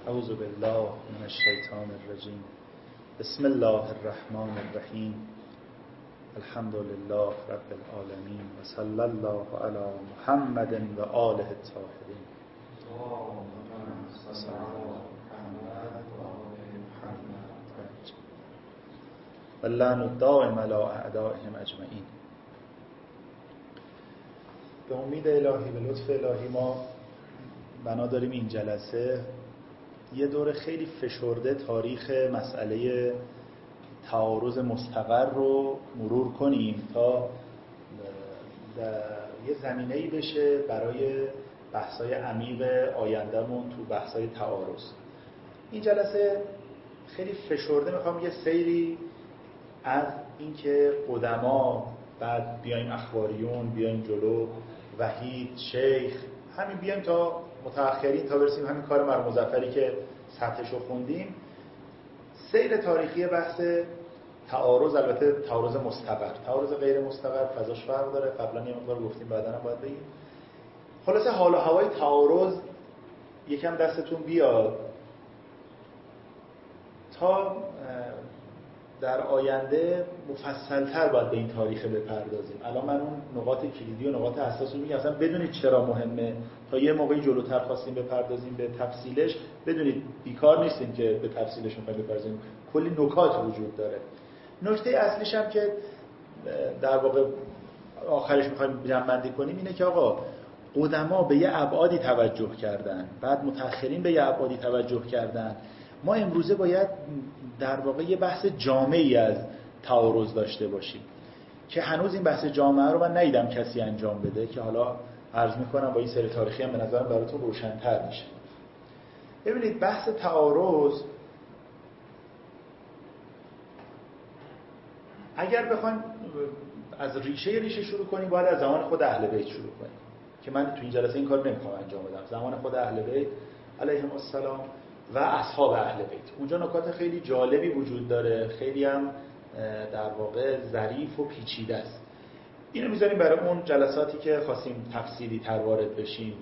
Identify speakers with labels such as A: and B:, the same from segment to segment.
A: اعوذ بالله من الشیطان الرجیم. بسم الله الرحمن الرحیم. الحمد لله رب العالمین و صلی الله علی محمد و آله الطاهرین. و اللعن الدائم علی اعدائهم اجمعین. به امید الهی، به لطف الهی، ما بنا داریم این جلسه یه دور خیلی فشرده تاریخ مسئله تعارض مستقر رو مرور کنیم تا یه زمینه‌ای بشه برای بحث‌های عمیق آینده‌مون تو بحث‌های تعارض. این جلسه خیلی فشرده میخوام یه سیری از اینکه قدما، بعد بیایم اخباریون، بیایم جلو، وحید، شیخ، همین بیایم تا متأخرین، تا برسیم همین کار مرحوم مظفری که سطحشو خوندیم. سیر تاریخی بحث تعارض، البته تعارض مستقر، تعارض غیر مستقر فضاش فرق داره، قبلا یه مقدار گفتیم، بعدا هم باید بگیم. خلاصه حال و هوای تعارض یکم دستتون بیاد تا در آینده مفصل‌تر باید به این تاریخ بپردازیم. الان من اون نقاط کلیدی و نقاط حساس رو میگم، اصلا بدونید چرا مهمه، تا یه موقعی جلوتر خواستیم بپردازیم به تفصیلش، بدونید بیکار نیستیم که به تفصیلش می‌خوایم بپردازیم، کلی نکات وجود داره. نکته اصلیش هم که در واقع آخرش می‌خوایم جمع‌بندی کنیم اینه که آقا قدما به یه ابعادی توجه کردن، بعد متأخرین به یه ابعادی توجه کردن. ما امروزه باید در واقع یه بحث جامعی از تعارض داشته باشیم که هنوز این بحث جامعه رو من ندیدم کسی انجام بده، که حالا عرض میکنم با این سری تاریخی هم به نظرم براتون روشن‌تر میشه. ببینید بحث تعارض اگر بخوایم از ریشه شروع کنیم، باید از زمان خود اهل بیت شروع کنیم که من تو این جلسه این کار نمیخوام انجام بدم. زمان خود اهل بیت علیهم السلام و اصحاب اهل بیت، اونجا نکات خیلی جالبی وجود داره، خیلی هم در واقع ظریف و پیچیده است. اینو میذاریم برای اون جلساتی که خواستیم تفصیلی تر وارد بشیم.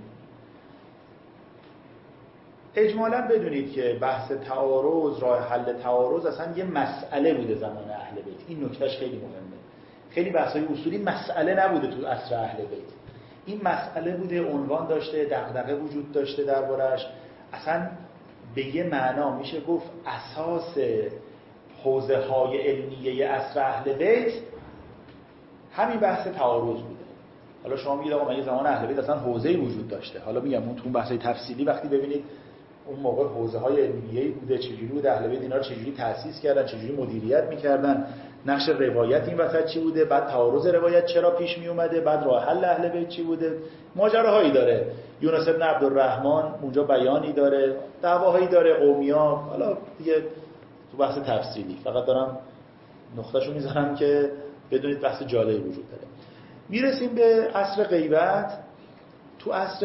A: اجمالاً بدونید که بحث تعارض، راه حل تعارض اصلا یه مسئله بوده زمان اهل بیت. این نکتهش خیلی مهمه. خیلی بحث‌های اصولی مسئله نبوده تو عصر اهل بیت. این مسئله بوده، عنوان داشته، دغدغه وجود داشته دربارش. اصلا به یه معنا میشه گفت اساس حوزه‌های علمیه عصر اهل بیت همین بحث تعارض بوده. حالا شما میگید آقا من زمان اهل بیت اصلا حوزه‌ای وجود داشته. حالا میگم اون تو اون بحث‌های تفصیلی وقتی ببینید اون موقع حوزه‌های علمیه‌ای بوده، چجوری بود اهل بیت اینا رو چجوری تأسیس کردن، چجوری مدیریت می‌کردن، نقش روایت این وسط چی بوده، بعد تعارض روایت چرا پیش می اومده، بعد راه حل اهل بیت چی بوده، ماجراهایی داره. یونس بن عبدالرحمن اونجا بیانی داره، دعواهایی داره قومی‌ها. حالا دیگه تو بحث تفصیلی فقط دارم نقطه‌شو میذارم که بدونید بحث جالبی وجود داره. میرسیم به عصر غیبت. تو عصر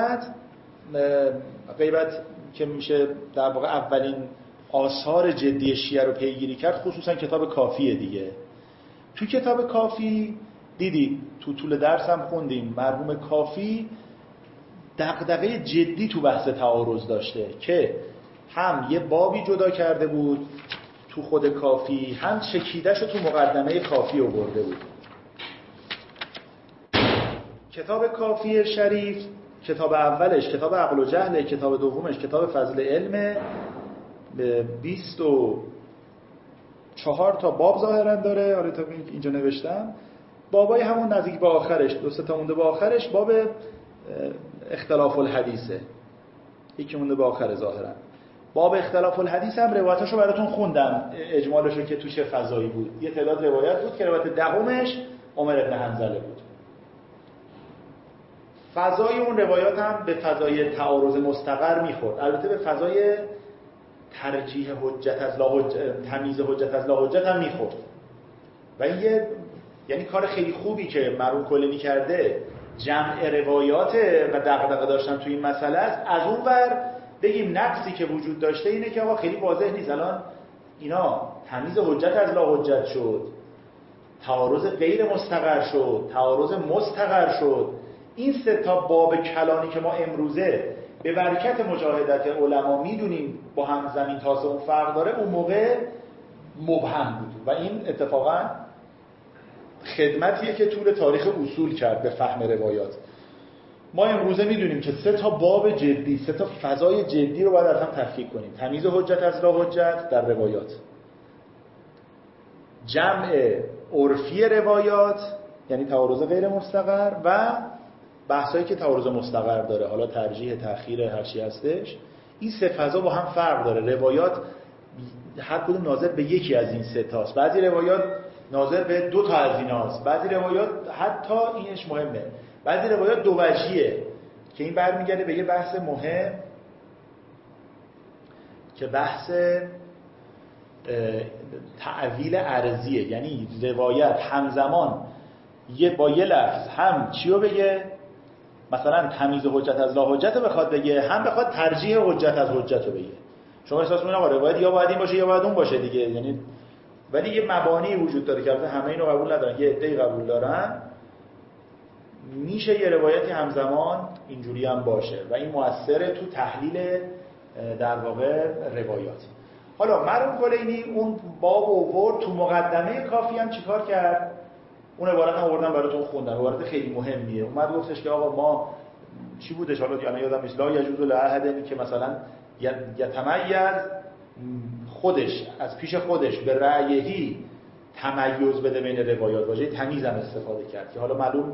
A: غیبت که میشه در واقع اولین آثار جدی شیعه رو پیگیری کرد، خصوصا کتاب کافیه دیگه. تو کتاب کافی دیدید، تو طول درس هم خوندیم، مرحوم کافی دغدغه جدی تو بحث تعارض داشته که هم یه بابی جدا کرده بود تو خود کافی، هم چکیده‌شو تو مقدمه کافی آورده بود. کتاب کافی شریف، کتاب اولش کتاب عقل و جهل، کتاب دومش کتاب فضل علم، 24 تا باب ظاهرا داره. آره تا اینجا نوشتم. بابای همون نزدیک به آخرش، 2 تا مونده به آخرش، باب اختلاف الحدیثه، یکی مونده به آخر ظاهرا. باب اختلاف الحدیث هم روایتاشو براتون خوندم، اجمالشو که تو چه فضایی بود. یه تعداد روایت بود که روایت دهمش عمر بن حنظله بود. فضای اون روایات هم به فضای تعارض مستقر میخورد، البته به فضای ترجیح حجت از لا حجت، تمییز حجت از لا حجت هم میخورد. و این یعنی کار خیلی خوبی که مرحوم کلینی کرده، جمع روایات و دغدغه داشتن تو این مسئله است. از اون ور بگیم نقصی که وجود داشته اینه که آقا خیلی واضح نیست الان اینا تمییز حجت از لا حجت شد، تعارض غیر مستقر شد، تعارض مستقر شد. این 3 تا باب کلانی که ما امروزه به برکت مجاهدت علما میدونیم با هم زمین تاسه اون فرق داره، اون موقع مبهم بود و این اتفاقا خدمتیه که طول تاریخ اصول کرد به فهم روایات. ما امروزه میدونیم که 3 باب جدی، 3 فضای جدی رو باید از هم تفکیک کنیم: تمییز حجت از لا حجت در روایات، جمع عرفی روایات یعنی تعارض غیر مستقر و بحثایی که تعارض مستقر داره، حالا ترجیح، تأخیر، هر چی هستش. این 3 فضا با هم فرق داره. روایات هر کدوم ناظر به یکی از این 3 تاست. بعضی روایات ناظر به 2 تا از ایناست. بعضی روایات حتی اینش مهمه، بعضی روایات دو وجهیه که این برمیگرده به یه بحث مهم که بحث تعویل عرضیه. یعنی روایت همزمان با یه لفظ هم چیو بگه، مثلا تمییز حجت از لا حجت رو بخواد بگه، هم بخواد ترجیح حجت از حجت رو بگه. شما احساس می‌کنید آقا روایت یا باید این باشه یا باید اون باشه دیگه، یعنی ولی یه مبانی وجود داره که همه اینو قبول ندارن، یه عده‌ای قبول دارن. میشه یه روایتی همزمان اینجوری هم باشه و این مؤثره تو تحلیل در واقع روایات. حالا مرحوم کلینی اون باب آورد، تو مقدمه کافی هم چیکار کرد؟ اون عبارت هم آوردم براتون خوندم، عبارت خیلی مهمیه. اومد گفتش که آقا ما چی بودش، حالا الان یادم نیست، لا یجوز لأحد که مثلا یتمیز خودش از پیش خودش به رأیهی تمیز بده بین روایات، واژه تمیز هم استفاده کرد که حالا معلوم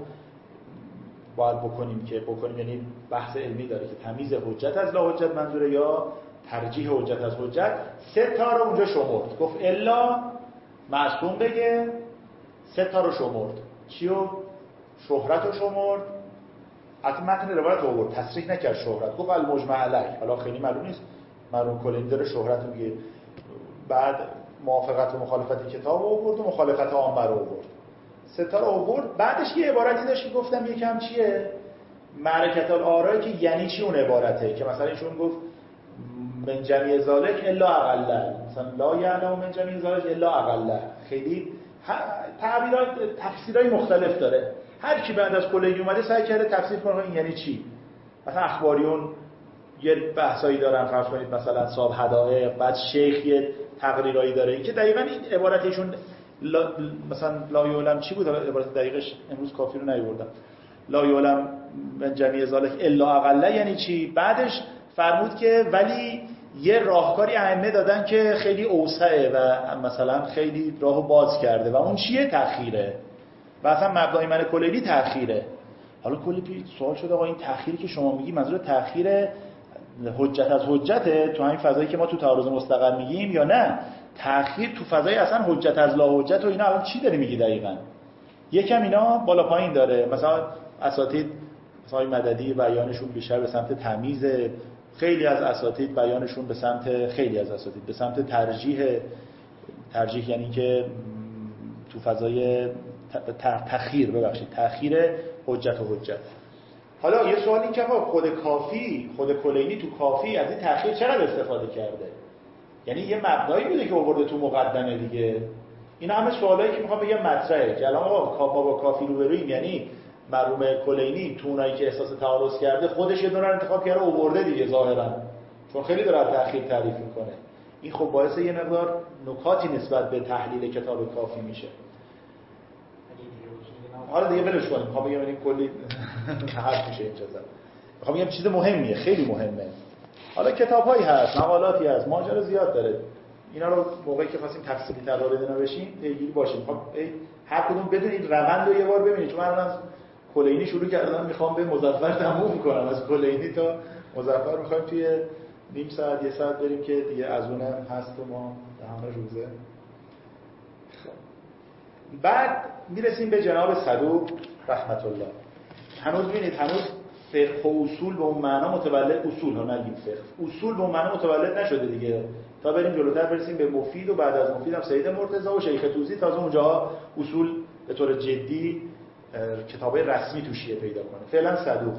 A: باید بکنیم یعنی بحث علمی داره که تمیز حجت از لا حجت منظوره یا ترجیح حجت از حجت. 3 رو اونجا شمرد، گفت الا معصوم بگه. 3 رو شمرد، چیو؟ شهرت رو شمرد. حتی متن روایت رو آورد، تصریح نکرد شهرت، گفت المجمع علیه. حالا خیلی معلوم نیست مرحوم کلینی داره شهرت رو میگه. بعد موافقت و مخالفت کتاب رو آورد و مخالفت عامه رو آورد. 3 رو آورد. بعدش یه عبارتی داشت که گفتم یکم چیه؟ معرکت الآراء، که یعنی چی اون عبارته که مثلا ایشون گفت من جمیع ذالک الا اقله، مثلا لا یعلم من جمیع ذالک الا اقله. خیلی تعبیرات تفسیرهای مختلف داره. هر کی بعد از کلینی اومده سعی کرده تفسیر کنه این یعنی چی. مثلا اخباریون یه بحثایی دارن، فرض کنید مثلا صاحب حدائق، بعد شیخ یه تقریرایی داره که دقیقاً این عبارتشون مثلا لا یعلم چی بود، عبارت دقیقش امروز کافی رو نیاوردم، لا یعلم من جمیع ذالک الا اقله یعنی چی. بعدش فرمود که ولی یه راهکاری ائمه دادن که خیلی اوسعه و مثلا خیلی راهو باز کرده و اون چیه؟ تأخیره. و اصلا مبنای من کلینی تأخیره. حالا کلی سوال شده آقا این تأخیری که شما میگی منظور تأخیر حجت از حجته تو همین فضایی که ما تو تعارض مستقر میگیم یا نه تأخیر تو فضای اصلا حجت از لا حجت و اینا الان چی داری میگی دقیقاً؟ یکم اینا بالا پایین داره. مثلا اساتید مثلا مددی بیانشون بیشتر به سمت تمیز، خیلی از اساتید بیانشون به سمت ترجیح یعنی که تو فضای تأخیر حجت و حجت. حالا یه سوال این که خود کلینی تو کافی از این تأخیر چقدر استفاده کرده؟ یعنی یه مبنایی بوده که آورده تو مقدمه دیگه. اینا همه سوالایی که میخوام بگم مطرحه که الان ما با کافی روبرویم. یعنی مرحوم کلینی تو اونایی که احساس تعارض کرده خودش یه دونه رو انتخاب کرده آورده دیگه ظاهرا، چون خیلی داره از تأخیر تعریف میکنه. این خب باعث یه مقدار نکاتی نسبت به تحلیل کتاب کافی میشه. حالا دیگه ولش کنیم. میخوام بگم این کلی حرف میشه اینجا زد. میخوام بگم چیز مهمیه، خیلی مهمه. حالا کتاب‌هایی هست، مقالاتی هست، ماجرا زیاد داره. اینا رو موقعی که خواستیم تفصیلی تر وارد اینا بشیم پیگیری باشیم. میخوام هر کدوم بدونید روند رو یه بار ببینید. چون من الان از کلینی شروع کردم میخوام به مظفر تموم کنم. از کلینی تا مظفر میخوایم توی نیم ساعت یه ساعت بریم که دیگه از اونم هست و ما همه روزه. بعد میرسیم به جناب صدوق رحمت الله. هنوز ببینید هنوز فقه و اصول به اون معنا متولد، اصول ها نگیم فقه، اصول به اون معنا متولد نشده دیگه. تا بریم جلوتر برسیم به مفید و بعد از مفید هم سید مرتضی و شیخ توسی، تازه اونجاها اصول به طور جدی کتابای رسمی توشیه پیدا کنه. فعلا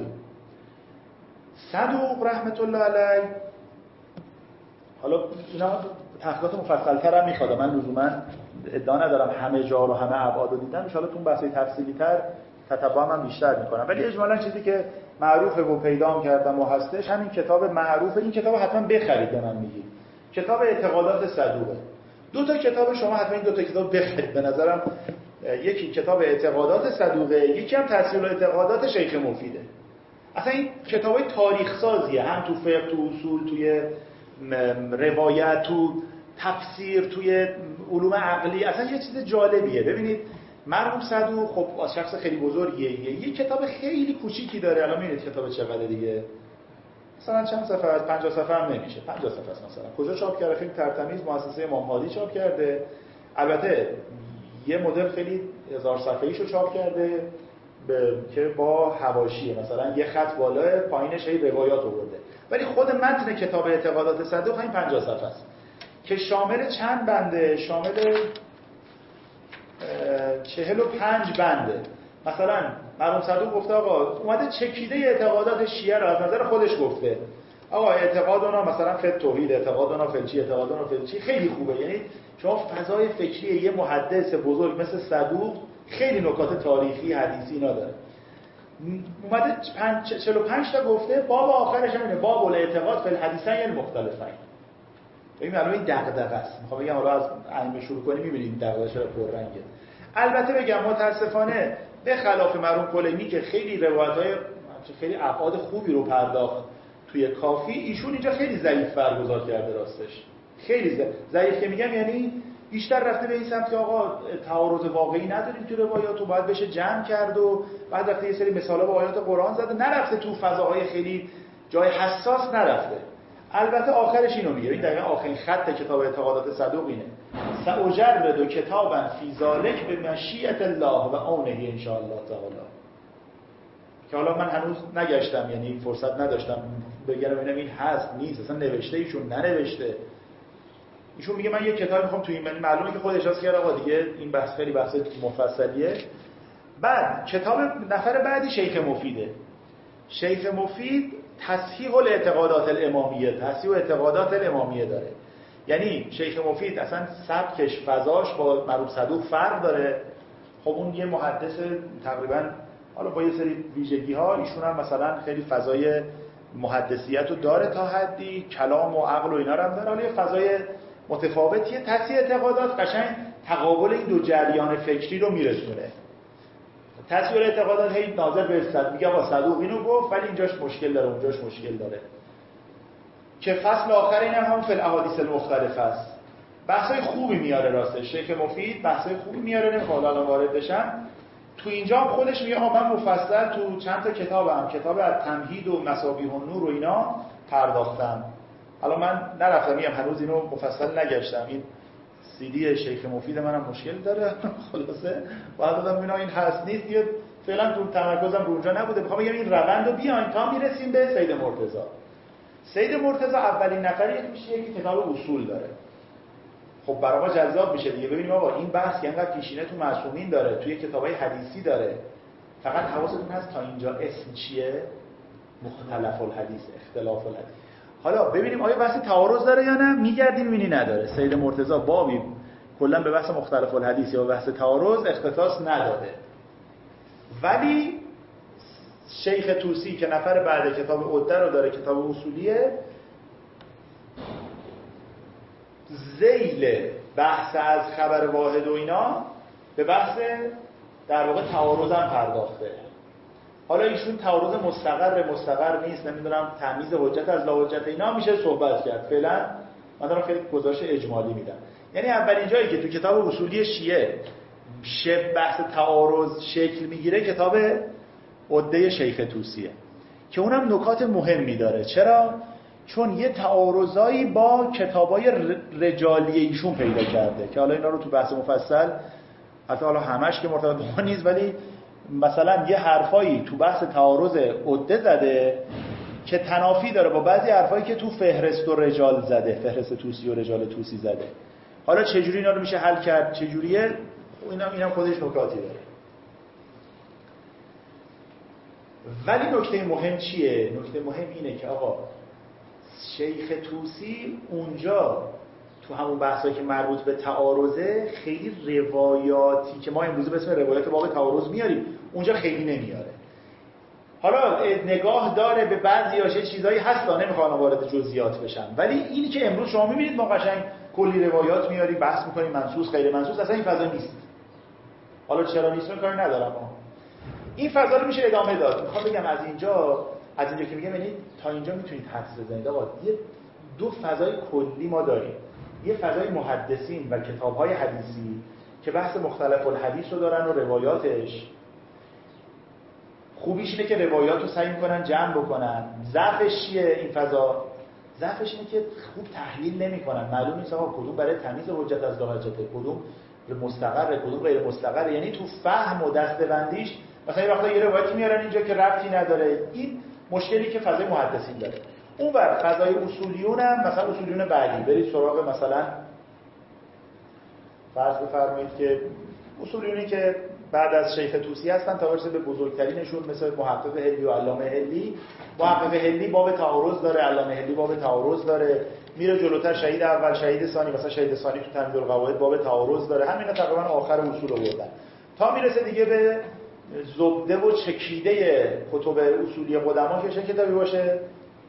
A: صدوق رحمت الله علیه. حالا اینا تحقیقات مفصل‌تر هم میخواد. من لزوما ادعا ندارم همه جا رو همه ابعاد رو دیدم. ان شاءالله تو بحث‌های تفصیلی‌تر تتبع من بیشتر میکنم. ولی اجمالا چیزی که معروفه و پیدا کردم و هستش همین کتاب معروفه. این کتاب حتما بخرید به من میگید. کتاب اعتقادات صدوقه. دو تا کتاب شما حتما این دو تا کتاب بخرید به نظرم. یکی کتاب اعتقادات صدوقه، یکی هم تسهیل اعتقادات شیخ مفیده. اصلا این کتابای تاریخ سازیه، هم تو فقه، تو اصول، توی روایت، تو تفسیر، توی علوم عقلی. اصلا یه چیز جالبیه. ببینید مرحوم صدوق خب شخص خیلی بزرگیه. یه کتاب خیلی کوچیکی داره. الان میبینید کتاب چقدر دیگه، مثلا چند صفحه است، 50 صفحه هم نمیشه. 50 صفحه است مثلا. کجا چاپ کرده؟ خیلی ترتمیز مؤسسه امام هادی چاپ کرده. البته یه مدل خیلی 1000 صفحه‌ایشو چاپ کرده که با حواشیه، مثلا یه خط بالا پایینش هی روایات آورده. ولی خود متن کتاب اعتقادات صدوق همین 50 صفحه است که شامل چند بنده؟ شامل 45 بنده. مثلا مرحوم صدوق گفته آقا اومده چکیده اعتقادات شیعه رو از نظر خودش گفته. آقا اعتقاد اونا مثلا فی توحید، اعتقاد اونا فلچی، اعتقاد اونا فلچی. خیلی خوبه. یعنی شما فضای فکری یه محدث بزرگ مثل صدوق خیلی نکات تاریخی، حدیثی اینا داره. اومده 45 تا گفته. باب آخرش هم اینه، باب الاعتقاد فی الحدیثین المختلفین. ببین الان این دغدغه است. میخوام بگم حالا از ائمه شروع کنیم میبینید دغدغه چقدر پررنگه. البته بگم متاسفانه به خلاف مرحوم کلیمی که خیلی روایت‌های خیلی ابعاد خوبی رو پرداخت توی کافی، ایشون اینجا خیلی ضعیف برگزار کرده. راستش خیلی ضعیف که میگم یعنی بیشتر رفته به این سمت که آقا تعارض واقعی نداریم تو روایات و باید بشه جمع کرد و بعد رفته یه سری مثالا با آیات قرآن زده، نرفته تو فضاهای خیلی جای حساس نرفته. البته آخرش اینو میگه، این دقیقاً آخرین خط کتاب اعتقادات صدوق اینه: سأجرد کتابا فی ذلک بمشیئة الله و عونه ان شاء الله تعالی. که حالا من هنوز نگشتم، یعنی فرصت نداشتم بگم ببینم این هست نیست، اصلا نوشته ایشون ننوشته. ایشون میگه من یه کتاب میخوام تو این معلومه که خود اجازه کرد آقا دیگه این بحث خیلی بحث مفصلیه. بعد کتاب نفر بعدی شیخ مفیده. شیخ مفید تصحیح الاعتقادات الامامیه، تصحیح اعتقادات الامامیه داره. یعنی شیخ مفید اصلا سبکش، فضاش با مرحوم صدوق فرق داره. خب اون یه محدث تقریبا حالا با یه سری ویژگی‌ها، ایشون هم مثلا خیلی فضای محدثیت رو داره تا حدی، کلام و عقل و اینا رو هم داره، حالا یه فضای متفاوتیه. تصحیح اعتقادات قشنگ تقابل این دو جریان فکری رو میرسونه. تصحیح اعتقادات هی ناظر به صدوق میگه با صدوق اینو گفت ولی اینجاش مشکل داره، اونجاش مشکل داره. که فصل آخر این هم فی الاحادیث المختلفه است. بحثای خوبی میاره راستش شیخ مفید، بحثای خوبی میاره. نمیخوام الان وارد بشم. تو اینجا هم خودش میگه من مفصل تو چند تا کتابم، کتاب التمهید و مصابیح النور و اینا پرداختم. الان من نرفتم میگم هنوز اینو مفصل نگشتم. این سی دی شیخ مفید منم مشکل داره. خلاصه باید دادم اینا این هست نیست دیگه، فعلا تو تمرکزم رو اونجا نبوده. میخوام بگم این روند رو بیاین تا میرسیم به سید مرتضی. سید مرتضی اولین نفری میشه که کتاب اصول داره. خب برای ما جذاب میشه دیگه. ببینیم آقا این بحث که انقدر پیشینه تو معصومین داره، توی کتابای حدیثی داره. فقط حواستون هست تا اینجا اسم چیه؟ مختلف الحدیث، اختلاف الحدیث. حالا ببینیم آیا بحث تعارض داره یا نه. میگردیم میبینی نداره. سید مرتضی بابی کلا به بحث مختلف الحدیث یا بحث تعارض اختصاص نداده. ولی شیخ طوسی که نفر بعد کتاب عده رو داره، کتاب اصولیه، ذیل بحث از خبر واحد و اینا به بحث در واقع تعارض هم پرداخته. حالا ایشون تعارض مستقر نیست، نمیدونم تمیز حجت از لا حجت اینا میشه صحبت کرد. فعلا من دارم خیلی گزارش اجمالی میدم. یعنی اولین جایی که تو کتاب اصولی شیعه بحث تعارض شکل میگیره کتاب عده شیخ طوسیه که اونم نکات مهمی داره. چرا؟ چون یه تعارضایی با کتابای رجالی ایشون پیدا کرده که حالا اینا رو تو بحث مفصل، حتی حالا همش که مرتبط با نیست، ولی مثلا یه حرفایی تو بحث تعارض عده زده که تنافی داره با بعضی حرفایی که تو فهرست و رجال زده، فهرست طوسی و رجال طوسی زده. حالا چجوری اینا رو میشه حل کرد، چجوریه، اینم خودش نکاتی داره. ولی نکته مهم چیه؟ نکته مهم اینه که آقا شیخ طوسی اونجا تو همون بحثایی که مربوط به تعارضه خیلی روایاتی که ما امروز به اسم روایات واقع تعارض میاریم، اونجا خیلی نمیاره. حالا نگاه داره به بعضی‌هاش چیزایی هست، نمیخوام وارد جزئیات بشم، ولی اینی که امروز شما می‌بینید ما قشنگ کلی روایات میاریم بحث می‌کنیم منسوخ غیر منسوخ، اصلا این فضا نیست. حالا چرا نیست کاری ندارم، این فضا رو میشه ادامه داد. میخوام بگم از اینجا که میگم یعنی تا اینجا میتونید حدس بزنید آقا یه دو فضای کلی ما داریم. یه فضای محدثین و کتاب‌های حدیثی که بحث مختلف الحدیث رو دارن و روایاتش. خوبیش اینه که روایات رو سعی میکنن جمع بکنن. ضعفش چیه این فضا؟ ضعفش اینه که خوب تحلیل نمیکنن. معلوم نیست آقا کدوم برای تمیز حجت از لاحجته، کدوم مستقره، کدوم غیر مستقره. یعنی تو فهم و دسته‌بندیش مثلا یه وقتا یه روایتی میارن اینجا که ربطی نداره. این مشکلی که فضای محدثین داره. اونور فضای اصولیون هم مثلا اصولیون بعدی برید سراغ مثلا فرض بفرمایید که اصولیونی که بعد از شیخ طوسی هستن تا برسه به بزرگترینشون مثل محقق هلی و علامه هلی. محقق هلی باب تعارض داره، علامه هلی باب تعارض داره، میره جلوتر شهید اول، شهید ثانی، مثلا شهید ثانی تو تمهید القواعد باب تعارض داره. همینا تقریبا آخر اصول آوردن تا میرسه دیگه به زبده و چکیده کتب اصولی قدما که چه کتابی باشه؟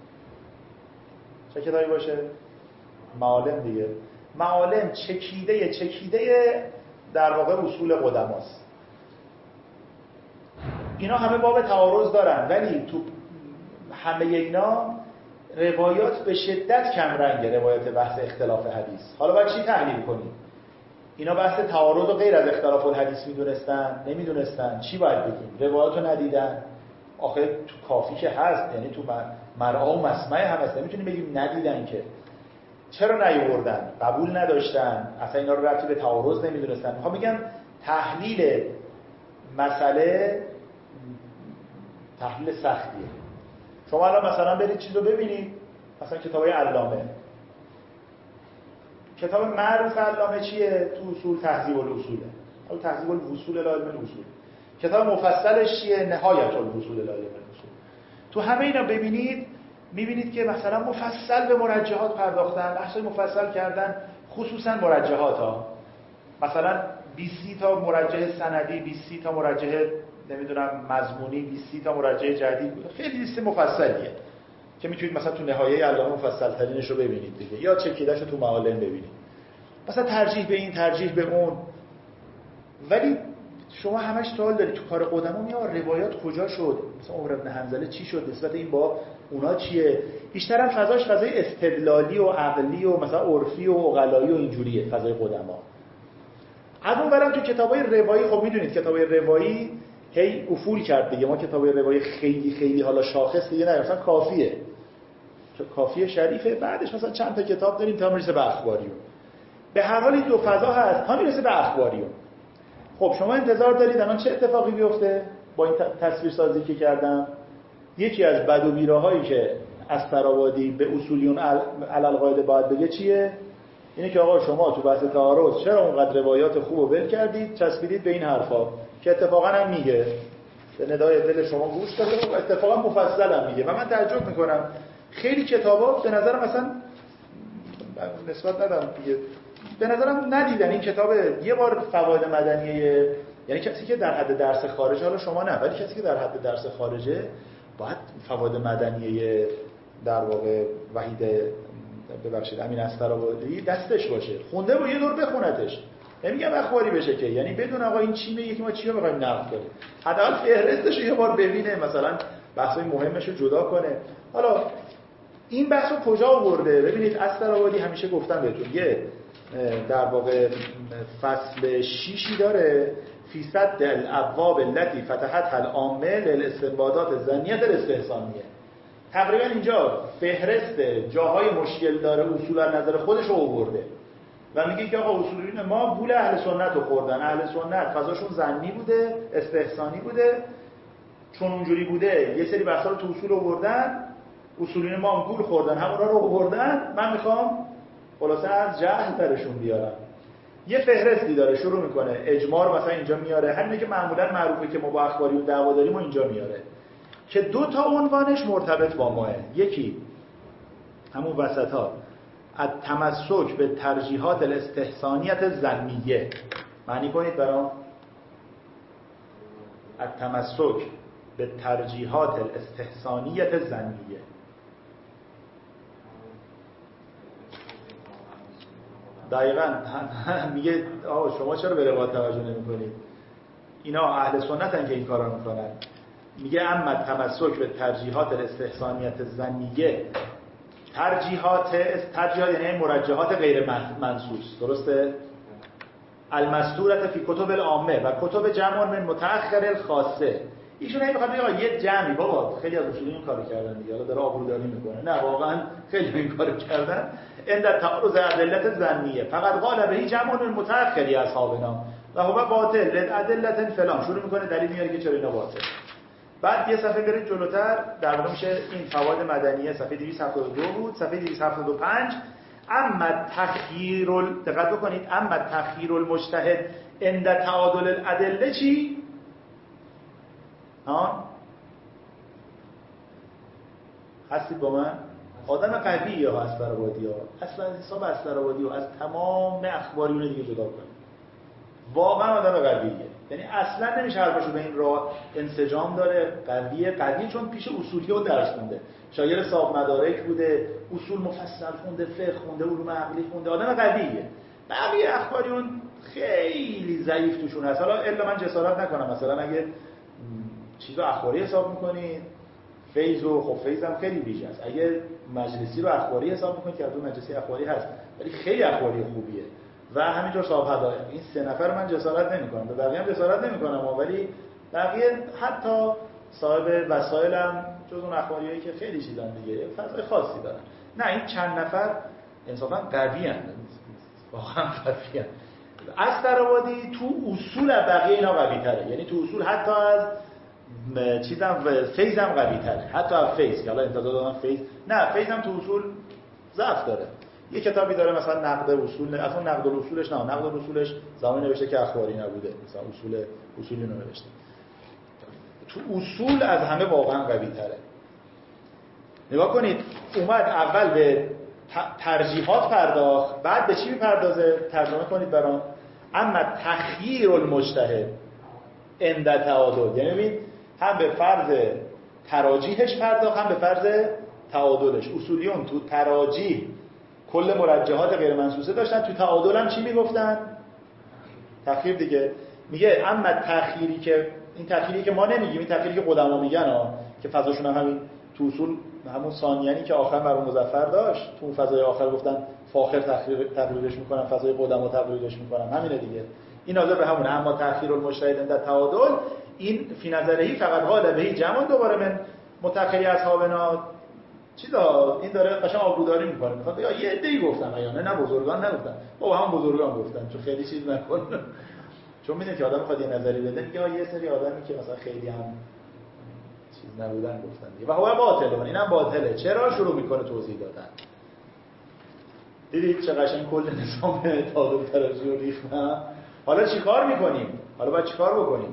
A: چه کتابی باشه؟ معالم دیگه. معالم چکیده در واقع اصول قدماست. اینا همه باب تعارض دارن ولی تو همه اینا روایات به شدت کم رنگه. روایات بحث اختلاف حدیث حالا باید چی تحلیل کنیم؟ اینا بحث تعارض و غیر از اختلاف الحدیث میدونستن؟ نمیدونستن؟ چی باید بگیم؟ روایات رو ندیدن؟ آخه تو کافی که هست، یعنی تو مرعا و مسمع هم هست، نمیتونیم بگیم ندیدن که. چرا نیاوردن؟ قبول نداشتن؟ اصلا اینا رو ربطی به تعارض نمیدونستن. میخوام بگم تحلیل مسئله تحلیل سختیه. شما الان مثلا برید چیز رو ببینید، مثلا کتابای علامه، کتاب معروف علامه چیه؟ تو اصول تهذیب الاصوله. حالا تهذیب الوصول الی علم الاصول. کتاب مفصلش چیه؟ نهایت الوصول الی علم الاصول. تو همه اینا ببینید میبینید که مثلا مفصل به مرجحات پرداختن، بحثای مفصل کردن، خصوصا مرجحات ها. مثلا 20 تا مرجح سندی، 20 تا مرجح نمیدونم مضمونی، 20 تا مرجح جدید بود. خیلی لیست مفصلیه که میتونید مثلا تو نهایه علامه مفصل ترینش رو ببینید دیگه، یا چکیده‌شو تو معالم ببینید. مثلا ترجیح به این، ترجیح به اون. ولی شما همش سوال دارید تو کار قدما میاد روایات کجا شد؟ مثلا عمر بن حنظله چی شد؟ نسبت این با اونا چیه؟ بیشتر هم فضاش فضای استدلالی و عقلی و مثلا عرفی و عقلایی و اینجوریه فضای قدما. از اون برم تو کتابای روایی، خب میدونید کتابای روایی هی افول کرد دیگه. ما کتابای روایی خیلی حالا شاخص دیگه نه، مثلا کافیه. کافیه شریفه، بعدش مثلا چند تا کتاب داریم تا میرسه به اخباریون. به هر حال این دو فضا هست تا میرسه به اخباریون. خب شما انتظار دارید الان چه اتفاقی بیفته با این تصویرسازی که کردم؟ یکی از بد و بیراهایی که اسطرآبادی به اصولیون علالقاعده باید بگه چیه؟ اینه که آقا شما تو بحث تعارض چرا اونقدر روایات خوب رو ول کردید، چسبیدید به این حرفا، که اتفاقا هم میگه به ندای دل شما گوش داده و اتفاقا مفصل هم میگه. و من تعجب میکنم خیلی کتابا به نظرم مثلا نسبت ندارم دیگه، به نظرم ندیدن این کتاب. یه بار فواید مدنیه، یعنی کسی که در حد درس خارجه، حالا شما نه، ولی کسی که در حد درس خارجه باید فواید مدنیه در واقع وحید ببخشید امین اسطرآبادی دستش باشه، خونده با یه دور بخونتش. نمیگم اخباری بشه که، یعنی بدون آقا این چی میگه که ما چی رو می‌خوایم نقد کنیم، حداقل فهرستش رو یه بار ببینه، مثلا بحثای مهمش رو جدا کنه. حالا این بحثو کجا آورده؟ ببینید اسطرآبادی همیشه گفتم بهتون یه در واقع فصل 6 داره فی صد الابواب التي فتحت العامه للاستنباطات الظنیه الاستحسانیه. تقریبا اینجا فهرست جاهای مشکل داره اصول از نظر خودش رو آورده و میگه که آقا اصولیون ما گول اهل سنت رو خوردن. اهل سنت فضاشون ظنی بوده، استحسانی بوده، چون اونجوری بوده یه سری بحثا رو تو اصول آوردن، اصولیون ما هم گول خوردن، همونا رو آوردن. من میخوام خلاصه از جهل درشون بیارم. یه فهرستی داره شروع میکنه، اجماع مثلا اینجا میاره، همینه که معمولا معروفه که ما با اخباریون دعوا داریم و اینجا میاره که دو تا عنوانش مرتبط با ماه. یکی همون وسط‌ها التمسک به ترجیحات الاستحسانیت الظنیه. معنی کنید برام التمسک به ترجیحات الاستحسانیت الظنیه. دقیقاً میگه شما چرا به روایات توجه نمی‌کنید؟ اینا اهل سنتن که این کارا میکنن. میگه اما تمسک به ترجیحات الاستحسانیت الظنیه، ترجیحات یعنی مرجحات غیر منصوص، درسته؟ المستورة فی کتب العامه و کتب جمع من متأخر الخاصه. ایشون نمیخواد بگه یه جمعی، بابا خیلی از اصولی این کارو کردن دیگه، حالا داره آبروداری میکنه. نه واقعا خیلی این کارو کردن. عند تعارض ادله ظنیه فقط قال به جمع من متأخری اصحابنا و هو باطل ادله فلان، شروع میکنه دلیل میاره که چرا اینا باطل. بعد یه صفحه برید جلوتر در واقع میشه این فواید مدنیه، صفحه 272 بود. صفحه 275 اما تخییر دقت بکنید، اما تخییر المجتهد عند تعادل الادله چی؟ هستید با من؟ آدم قویه ها اسفرآبادی ها، اصلا از حساب اسفرآبادی ها از تمام اخباریون دیگه جدا کنید. واقعا آدم قویه، یعنی اصلا نمیشه حرفشو به این راه انسجام داره. قویه چون پیش اصولی و درس خونده، شاگرد صاحب مدارک بوده، اصول مفصل خونده، فقه خونده، علوم عقلی خونده، آدم قویه. بقیه اخباریون خیلی ضعیف توشون هست. حالا الا من جسارت نکنم مثلا اگه چیزو اخباری حساب میکنید خب فیضم خیلی بیش است. اگه مجلسی رو اخباری حساب میکنید که تو مجلسی اخباری هست ولی خیلی اخباری خوبیه. و همینطور صاحب هدایا. این سه نفر من جسارت نمیکنم، به بقیه هم جسارت نمیکنم، ولی بقیه حتی صاحب وسایلم جز اون اخباریایی که خیلی چیزان دیگه فضای خاصی دارن. نه این چند نفر انصافا قوی هستند، واقعا قوی هستند. اسفرآبادی تو اصول بقیه اینا قوی تره، یعنی تو اصول حتی از چیزم فیضم قوی تره، حتی از فیض که حالا انتظار دادم فیض، نه فیضم تو اصول ضعف داره. یه کتابی داره مثلا نقد اصول، اصلا نقد اصولش نه، نقد اصولش زمانی نوشته که اخباری نبوده، مثلا اصولی نوشته. تو اصول از همه واقعا قوی تره. نگاه کنید اومد اول به ترجیحات پرداخت، بعد به چی میپردازه؟ ترجمه کنید برام. اما تخییر المجتهد عند تعادل، یعنی ببین هم به فرض تراجیحش پرداخت هم به فرض تعادلش. اصولیون تو تراجیح کل مرجحات غیر منصوصه داشتن، تو تعادل هم چی میگفتن؟ تخییر دیگه. میگه اما تخییری که این تخییری که ما نمیگیم، این تخییری که قدما میگن که فضاشون هم همین تو اصول همون ثانیه‌ای که آخر مرحوم مظفر داشت، تو فضای آخر گفتن فاخر تقریرش میکنن، فضای قدما تقریرش میکنن، همینه دیگه. این ناظر به همونه. اما تخییر المجتهد در تعادل این فی نظرهی فقط قال به جمع دوباره من متأخری اصحابنا چیزا، این داره قشنگ آبروداری میکنه، میخواد یا یه عده‌ای گفتن یا نه بزرگان نگفتن، با هم بزرگان گفتن، چون خیلی چیز نکن. چون میدونید که آدم میخواد یه نظری بده، میگه یه سری آدمی که مثلا خیلی هم چیز نبودن گفتن دیگه، و هو باطله. اینم باطله. چرا؟ شروع میکنه توضیح دادن. دیدید چه قشنگ کل نظام تعادل تراجیح رو ریختم. حالا چیکار میکنیم؟ حالا باید چیکار بکنیم؟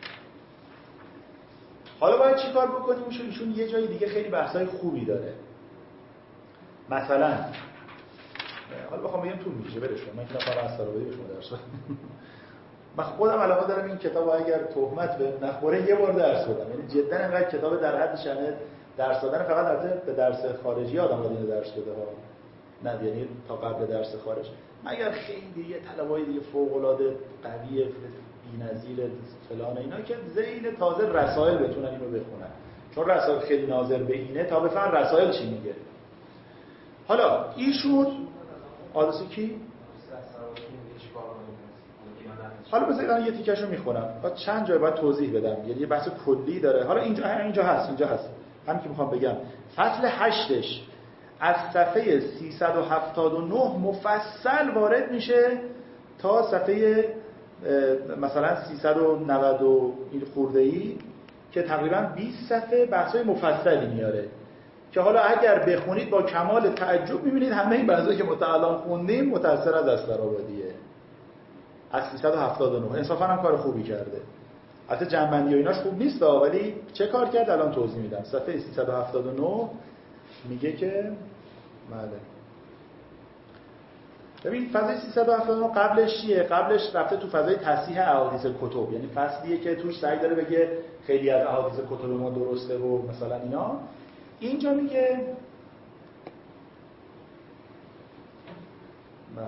A: ایشون یه جای دیگه خیلی بحثای خوبی داره. مثلا حالا بخوام بگم طول میکشه، برش کن. من که نفر اسفرآبادی به شما درس بدم. من خودم علاقه دارم این کتاب اگر تهمت به نخوره یه بار درس بدم. یعنی جدا انقدر کتاب در حد شأن درس دادن، فقط البته به درس خارجی آدم باید درس بده ها. نه یعنی تا قبل درس خارج. مگر خیلی یه طلبای دیگه فوق العاده قوی بی‌نظیر فلان اینا که ذیل تازه رسائل بتونن اینو بخونن، چون رسائل خیلی ناظر به اینه تا بفهمن رسائل چی میگه. حالا ایشون آدرس کی؟ حالا بذارید یه تیکشو میخونم. بعد چند جای باید توضیح بدم. یعنی یه بحث کلی داره. حالا اینجا هست. همین که میخوام بگم. فصل 8ش از صفحه 379 مفصل وارد میشه تا صفحه مثلا 390 این خورده‌ای که تقریبا 20 صفحه بحث‌های مفصلی میاره که حالا اگر بخونید با کمال تعجب می‌بینید همه این بحثایی که الان خوندیم متأثر از اسفرآبادیه. از 379 انصافا هم کار خوبی کرده. البته جنبندی و ایناش خوب نیست ولی چه کار کرد الان توضیح میدم. صفحه 379 میگه که بله ببین فضای 379 قبلش چیه؟ قبلش رفته تو فضای تصحیح احادیث کتب، یعنی فصلیه که توش سعی داره بگه خیلی از احادیث کتب ما درسته و مثلا اینا. اینجا میگه بله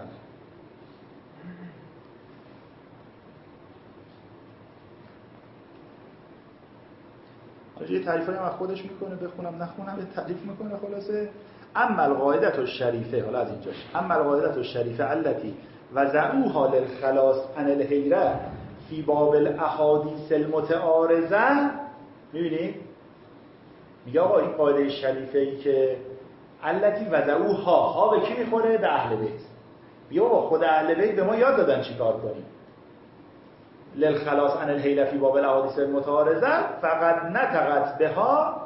A: یه تعریفایی هم از خودش میکنه، بخونم نخونم یه تعریف میکنه. خلاصه اما القاعده الشریفه، حالا از اینجاش، اما القاعده الشریفه التي وضعوها للخلاص عن الحیره فی باب الاحادیث المتعارضه. میبینید میگه آقا این قاعده شریفه ای که التي وضعوها، ها به کی میخوره؟ به اهل بیت. بیا خود اهل بیت به ما یاد دادن چیکار کنیم. للخلاص عن الحیله فی باب الاحادیث المتعارضه فقط نطقت بها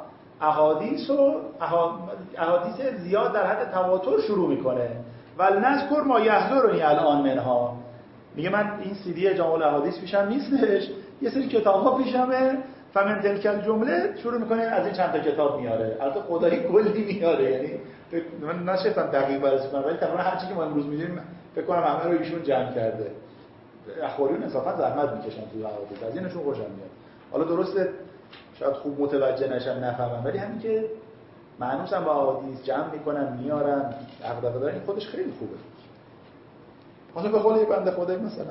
A: احادیث زیاد در حد تواتر شروع میکنه. ولنذکر ما یحضرنی الان منها. میگه من این سی دی جامع الاحادیث پیشم نیستش، یه سری کتاب‌ها پیشمه. فمن تلک الجمله شروع میکنه از این چند تا کتاب میاره. البته خدایی کلی میاره، یعنی من نشستم دقیق بررسی کنم ولی تقریبا هر چیزی که ما امروز می‌دونیم فکر کنم همه رو ایشون جمع کرده. اخباریون انصافا زحمت میکشن تو احادیث، از اینشون خوشم میاد. حالا درسته شاید خوب متوجه نشن نفهمن، ولی همین که معنوسم با احادیث جمع میکنن میارن دغدغه دارن، این خودش خیلی خوبه. حالا به قول یه بنده خدایی مثلا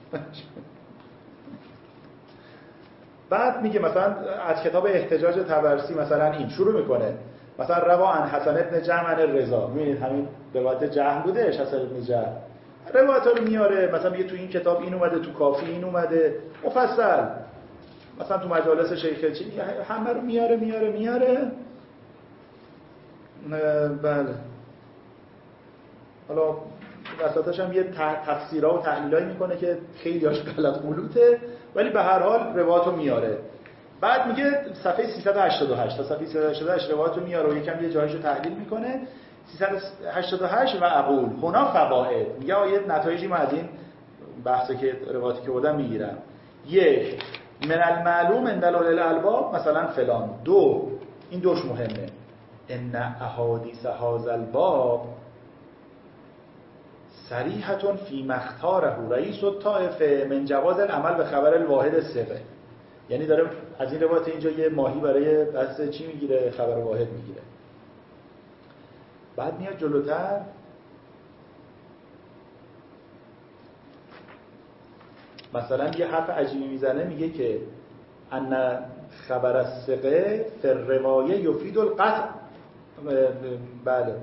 A: بعد میگه مثلا از کتاب احتجاج طبرسی مثلا این شروع میکنه مثلا روا عن حسن بن جهم عن الرضا. میبینید همین روایت جهم بودهش، حسن بن جهم روایت رو میاره، مثلا میگه تو این کتاب این اومده، تو کافی این اومده مفصل، مثلا تو مجالس شیخ چی همه رو میاره. بله حالا وسطش هم یه تفسیرها و تحلیلایی میکنه که خیلی هاش غلط غلوطه، ولی به هر حال روایت رو میاره. بعد میگه صفحه 388 تا صفحه 388 روایت رو میاره و یکم یه جایشو تحلیل میکنه. 388 و اقول هنا فواید، میگه یه نتایجی ما از این بحثی که روایتی که بودم میگیرم. یک، من المعلوم ان دلال الالباب مثلا فلان. دو، این دوش مهمه، ان احادیث هذا الباب صریحه فی مختاره رئیس الطائفه من جواز العمل به خبر الواحد الثقه. یعنی داره از این روایت اینجا یه ماهی برای بحث چی میگیره؟ خبر واحد میگیره. بعد میاد جلوتر مثلا یه حرف عجیبی میزنه، میگه که ان خبر الثقه فی الروایه یفید القطع. بله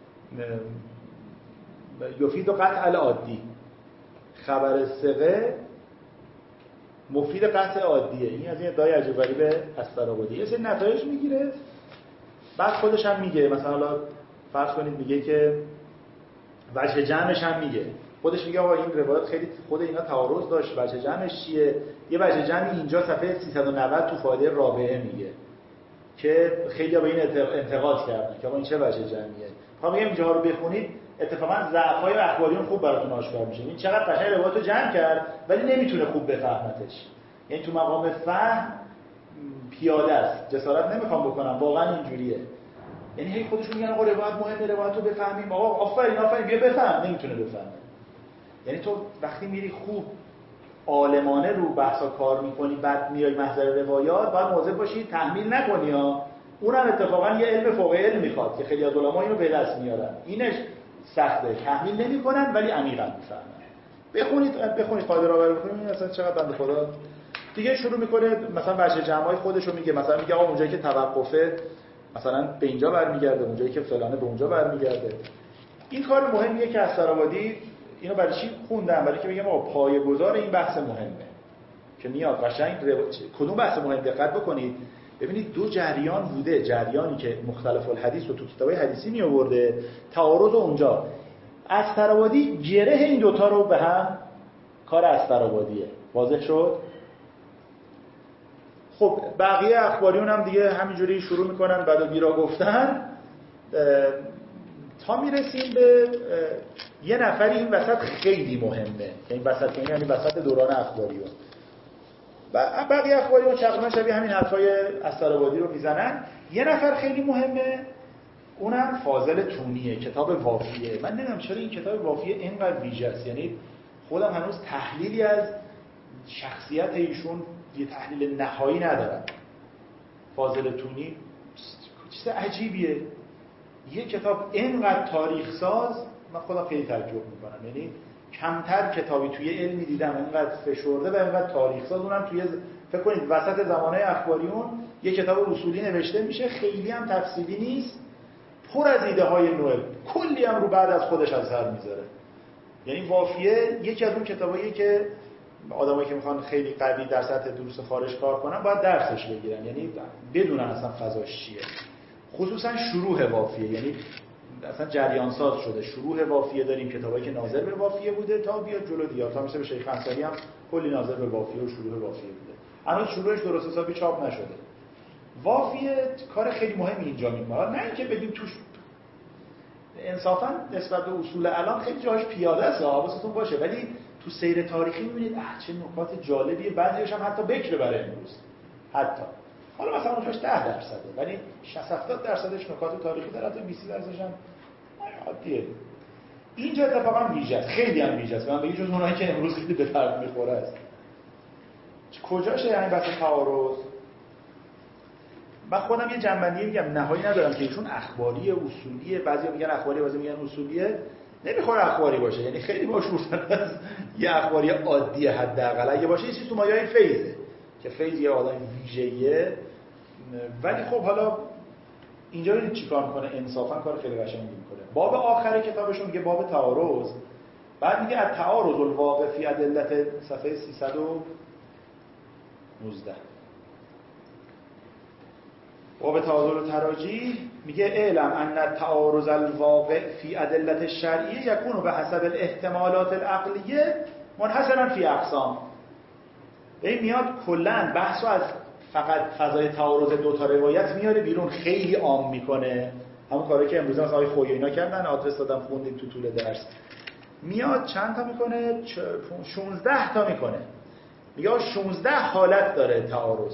A: یفید قطع العادی. خبر الثقه مفید قطع عادیه. این از این ادعای عجیب غریبه استرابادی یه سری نتایج میگیره. بعد خودش هم میگه مثلا حالا فرض کنید میگه که وجه جمعش هم میگه، خودش میگه آقا این روایت خیلی خود اینا تعارض داشت، وجه جمعش چیه؟ یه وجه جمعی اینجا صفحه 390 تو فایده رابعه میگه که خیلی به این انتقاد کردن که آقا این چه وجه جمعیه. میخوام بگم اینجا رو بخونید اتفاقا ضعف‌های اخباریون خوب براتون آشکار میشه. این چقدر قشنگ روایت رو جمع کرد ولی نمیتونه خوب بفهمتش، یعنی تو مقام فهم پیاده است، جسارت نمیخوام بکنم، واقعا اینجوریه. یعنی هی خودشون میگن آقا روایت مهمه، روایت رو بفهمیم، آقا آفرین بیا بفهم، نمیتونه بفهمه. یعنی تو وقتی میری خوب عالمانه رو بحثا کار میکنی بعد میای محضر روایات باید مواظب باشی تحمیل نکنی ها. اونم اتفاقا یه علم فوق علم میخواد که خیلی از علما اینو به دست میارن، اینش سخته، تحمیل نمیکنن ولی عمیقا میفهمن. بخونید قاعده را بخونید اصلا چقدر بنده خدا دیگه شروع میکنه مثلا وجه جمعای خودش رو میگه، مثلا میگه آقا اونجایی که توقفه مثلا به اینجا برمیگرده، اونجایی که فلانه به اونجا برمیگرده. این کار مهمیه که استرابادی اینو برای چی خوندم؟ برای که بگم آقا پایه‌گذار این بحث مهمه که میاد قشنگ کدوم بحث مهم دقت بکنید. ببینید دو جریان بوده، جریانی که مختلف الحدیث رو تو کتابای حدیثی می آورده، تعارض اونجا. استرابادی گره این دوتا رو به هم، کار استرابادیه. واضح شد؟ خب بقیه اخباریون هم دیگه همینجوری شروع میکنن بعد و بیرا گفتن تا میرسیم به یه نفری این وسط خیلی مهمه. این وسط یعنی وسط دوران اخباریون. بقیه اخباریون تقریبا شبیه همین حرفای استرابادی رو میزنن. یه نفر خیلی مهمه، اونم فاضل تونیه، کتاب وافیه. من نمیدونم چرا این کتاب وافیه اینقدر ویژه است. یعنی خودم هنوز تحلیلی از شخصیت ایشون یه تحلیل نهایی ندارم. فاضل تونی چیز عجیبیه، یه کتاب اینقدر تاریخ ساز. من خودم خیلی تعجب میکنم، یعنی کمتر کتابی توی علمی دیدم اینقدر فشرده و اینقدر تاریخ ساز، اونم توی فکر کنید وسط زمانه اخباریون یه کتاب اصولی نوشته میشه، خیلی هم تفصیلی نیست، پر از ایده های نو، کلی هم رو بعد از خودش اثر میذاره. یعنی وافیه یکی از اون کتاباییه که آدمایی که میخوان خیلی قوی در سطح دروس خارج کار کنن باید درسش بگیرن، یعنی بدونن اصلا فضاش چیه. خصوصا شروع وافیه، یعنی اصلا جریان ساز شده. شروع وافیه داریم، کتابایی که ناظر به وافیه بوده تا بیاد جلو دیگه، تا میشه به شیخ انصاری هم کلی ناظر به وافیه و شروع وافیه بوده. اما شروعش درست حسابی چاپ نشده. وافیه کار خیلی مهمی اینجا میکنه، نه اینکه بدیم توش انصافا نسبت به اصول الان خیلی جاش پیاده است، حواستون باشه، ولی تو سیر تاریخی میبینید چه نکات جالبیه، بعضیش هم حتی بکره برای امروز. حتی حالا مثلا اونجاش 10%، ولی 60-70% نکات تاریخی داره، حتی 20% هم عادیه. اینجا اتفاقا ویژه است، خیلی هم ویژه است. من بگم جز اونایی که امروز خیلی به درد میخوره است. کجاشه یعنی بحث تعارض؟ من خودم یه جنبندی میگم نهایی ندارم که ایشون اخباری اصولیه، بعضیا میگن اخباری، بعضیا میگن اصولیه. نمیخوره اخباری باشه، یعنی خیلی مشهورتر از یه اخباری عادی حداقل اگه باشه یه چیز تو مایه‌های فیضه که فیض یه آدم ویژه‌ایه. ولی خب حالا اینجا ببینید چیکار میکنه، انصافا کار خیلی قشنگی میکنه. باب آخر کتابشون میگه باب تعارض، بعد میگه التعارض الواقع فی ادلت، صفحه 319. باب تعارض تراجیح میگه اعلم ان التعارض الواقع فی ادلت الشرعیه یکون به حسب الاحتمالات العقلیه منحصرا فی اقسام. این میاد کلا بحثو از فقط فضای تعارض دو تا روایت میاره بیرون، خیلی عام میکنه، همون کاری که امروز مثلا آقای خویی اینا کردن، آدرس دادم خوندیم تو طول درس. میاد چند تا میکنه؟ 16 تا میکنه. میگه 16 حالت داره تعارض.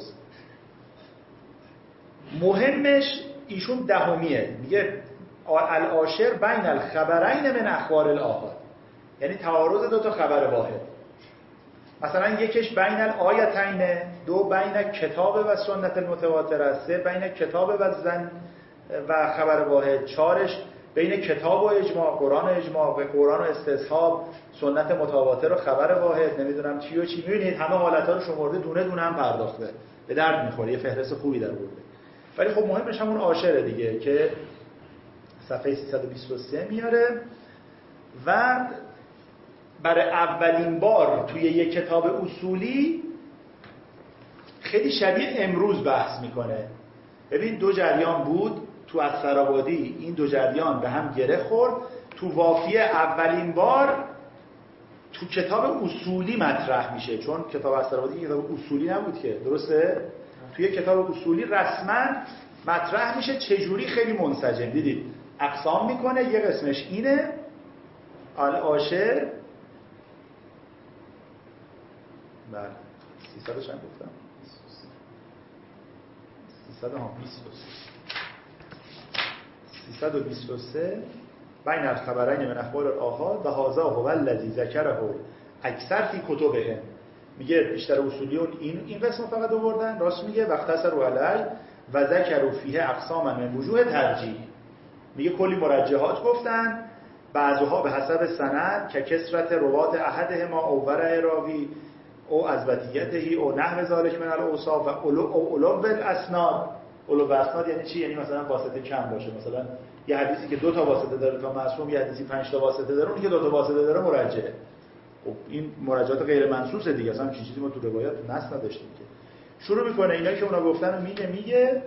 A: مهمش ایشون دهمیه، میگه العاشر بین الخبرین من اخبار الآحاد، یعنی تعارض دو تا خبر واحد. مثلا یکش بین الآیتین، دو بین کتاب و سنت المتواتره، سه بین کتاب و زن و خبر واحد، چهارش بین کتاب و اجماع، قرآن و اجماع، و قرآن و استصحاب، سنت متواتر و خبر واحد، نمیدونم چی و چی. میبینید همه حالت‌ها رو شمرده، دونه دونه هم پرداخته، به درد میخوره، یه فهرست خوبی در آورده. ولی خب مهمش همون عاشره دیگه که صفحه 323 میاره و برای اولین بار توی یک کتاب اصولی خیلی شبیه امروز بحث میکنه. ببین دو جریان بود تو اسفرآبادی، این دو جریان به هم گره خورد، تو وافیه اولین بار تو کتاب اصولی مطرح میشه، چون کتاب اسفرآبادی کتاب اصولی نبود که، درسته؟ توی کتاب اصولی رسما مطرح میشه چجوری، خیلی منسجم. دیدید اقسام میکنه، یه قسمش اینه العاشر، بله 300 چند گفتم؟ 323 بین الخبرین من اخبار الآحاد و هذا هو الذی ذکره اکثر فی کتبهم. میگه بیشتر اصولیون این قسمو فقط آوردن، راست میگه، واختصروا علی و ذکروا فیه اقساما من وجوه ترجیح. میگه کلی مرجحات گفتن، بعضها به حسب سند که کثرت روات احدهما او ورع راوی او اثباتیته او نحو ذلک من الاوصاف و علو الاسناد. علو الاسناد یعنی چی؟ یعنی مثلا واسطه کم باشه، مثلا یه حدیثی که 2 تا واسطه داره تا معصوم، یه حدیثی 5 تا واسطه داره، اون که 2 تا واسطه داره مرجحه. خب این مراجعات غیر منصوصه دیگه، اصلا چیزی ما تو روایت نص نداشتیم که. شروع میکنه اینایی که اونا گفتن رو میگه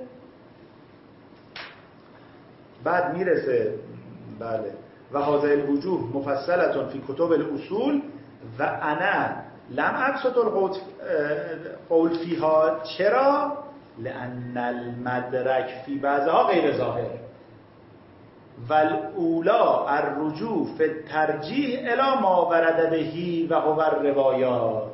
A: بعد میرسه بله و هذه الوجوه مفصله فی کتب الاصول و انا لم ابسط القول فیها. چرا؟ لان المدرک فی بعضها غیر ظاهر و الاولا الرجوع فی الترجیح الی ما ورد بهی و هو الروایات.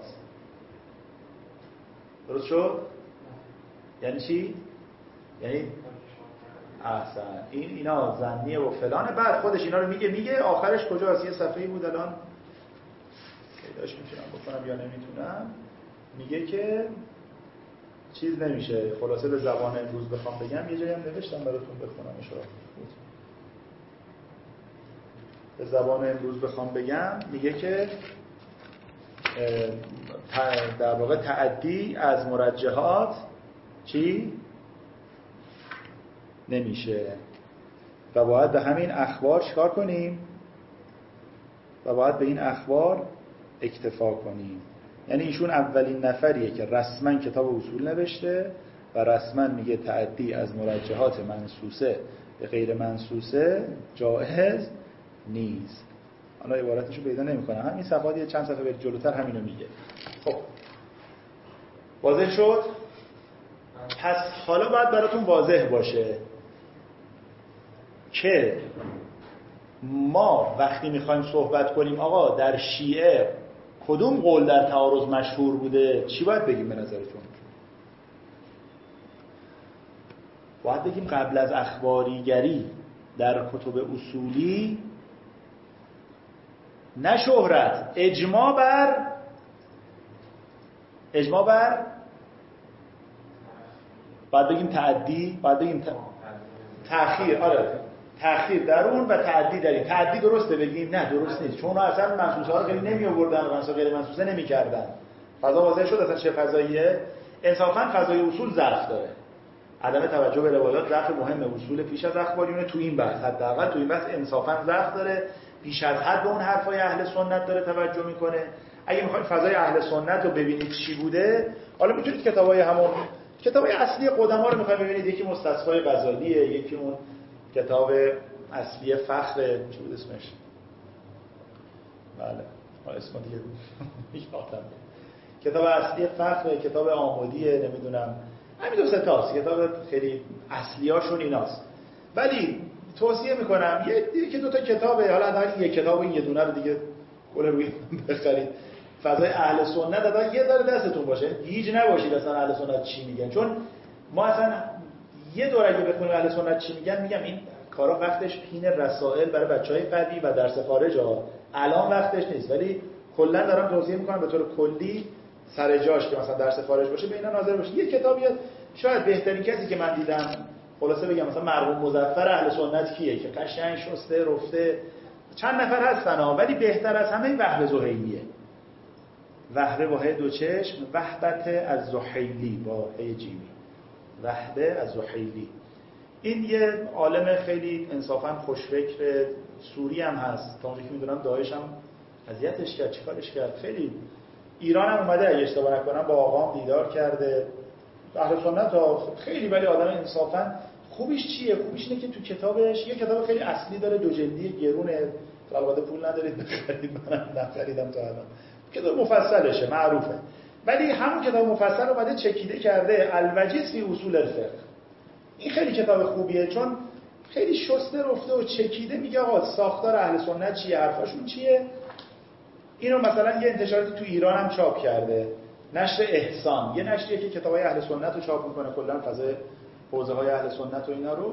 A: درست شد؟ یعنی چی؟ یعنی احسن. اینا ظنیه و فلانه. بعد خودش اینا رو میگه آخرش کجاست؟ یه صفحه‌ای بود الان پیداش میتونم بکنم یا نمیتونم. میگه که چیز نمیشه. خلاصه به زبان امروز بخوام بگم، یه جایی هم نوشتم براتون بخونم اشاره. به زبان امروز بخوام بگم میگه که در واقع تعدی از مرجحات چی؟ نمیشه و باید به همین اخبار چیکار کنیم؟ و باید به این اخبار اکتفا کنیم. یعنی ایشون اولین نفریه که رسما کتاب اصول نوشته و رسما میگه تعدی از مرجحات منصوصه به غیر منصوصه جائز نیست. حالا عبارتشو پیدا نمی‌کنم. همین صفحات چند صفحه برید جلوتر همینو میگه. خب واضح شد؟ پس حالا باید براتون واضح باشه که ما وقتی میخوایم صحبت کنیم آقا در شیعه کدوم قول در تعارض مشهور بوده، چی باید بگیم به نظرتون؟ باید بگیم قبل از اخباریگری در کتب اصولی نه شهرت، اجماع بر باید بگیم تعدی، باید بگیم تأخیر. آره تأخیر در اون و تعدی در این. تعدی درسته بگیم؟ نه درست نیست، چون اصلا منصوصه ها رو خیلی نمی آوردن و منصوصه غیر منصوصه نمی کردن. فضا واضح شد اصلا چه فضاییه؟ انصافا فضای اصول ضعف داره. عدم توجه به روایات ضعف مهم اصول پیش از اخباریونه. تو این بحث حداقل تو این بحث انصافا ضعف داره، بیش از حد به اون حرفای اهل سنت داره توجه میکنه. اگه میخواید فضای اهل سنت رو ببینید چی بوده، حالا میتونید کتابای همون کتابای اصلی قدما رو میخواید ببینید. یکی مستصفای غزالیه، یکی اون کتاب اصلی فخر چی بود اسمش؟ بله اسم دیگه یادم کتاب اصلی فخر، کتاب آمودیه، نمیدونم همین دو سه تاست کتاب خیلی اصلیاشون ایناست. ولی توصیه میکنم یکی دو تا کتابه، حالا حداقل یک کتاب این یه دونه رو دیگه کل روی بخرید. فضای اهل سنت دادا یه ذره دستتون باشه، گیج نباشید اصلا اهل سنت چی میگن، چون ما اصلا یه دور اگه بخونیم اهل سنت چی میگن، میگم این کارا وقتش پین رسائل برای بچهای قدی و درس خارج الان وقتش نیست، ولی کلا دارم توصیه میکنم به طور کلی سر جاش که مثلا درس خارج باشه به اینا ناظر باشید. یه کتابیه شاید بهترین کسی که من دیدم خلاصه بگم مثلا مرحوم مظفر اهل سنت کیه که قشنگ شسته رفته، چند نفر هستن ولی بهتر از همه وهب زهیلیه. وهب با دو چشم، وحدت از زحیلی با هی جیمی، وهب از زحیلی. این یه عالم خیلی انصافا خوشفکر سوری هم هست، تا اونجایی که میدونم داعش هم اذیتش کرد، چیکارش کرد. خیلی ایران هم اومده اگه اشتباه نکنم با آقام دیدار کرده، اهل سنت خیلی، ولی آدم انصافا خوبیش چیه؟ خوبیش اینه که تو کتابش یه کتاب خیلی اصلی داره، دو جلدی گرونه، البته پول ندارید بخرید، منم نخریدم تا الان. کتاب مفصلشه معروفه، ولی همون کتاب مفصل اومده چکیده کرده الوجیز فی اصول الفقه. این خیلی کتاب خوبیه چون خیلی شسته رفته و چکیده میگه آقا ساختار اهل سنت چیه، حرفاشون چیه. اینو مثلا یه انتشاراتی تو ایران هم چاپ کرده، نشر احسان، یه نشریه که کتابای اهل سنت رو چاپ میکنه، کلا فضای حوزه‌های اهل سنت و اینا رو.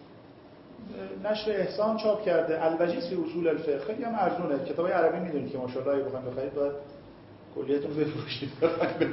A: نشر احسان چاپ کرده الوجیز فی اصول الفقه، خیلی هم ارزونه. کتابای عربی میدونید که ماشاءالله اگه بخواید بخرید باید کلیتون بفروشید بخرید.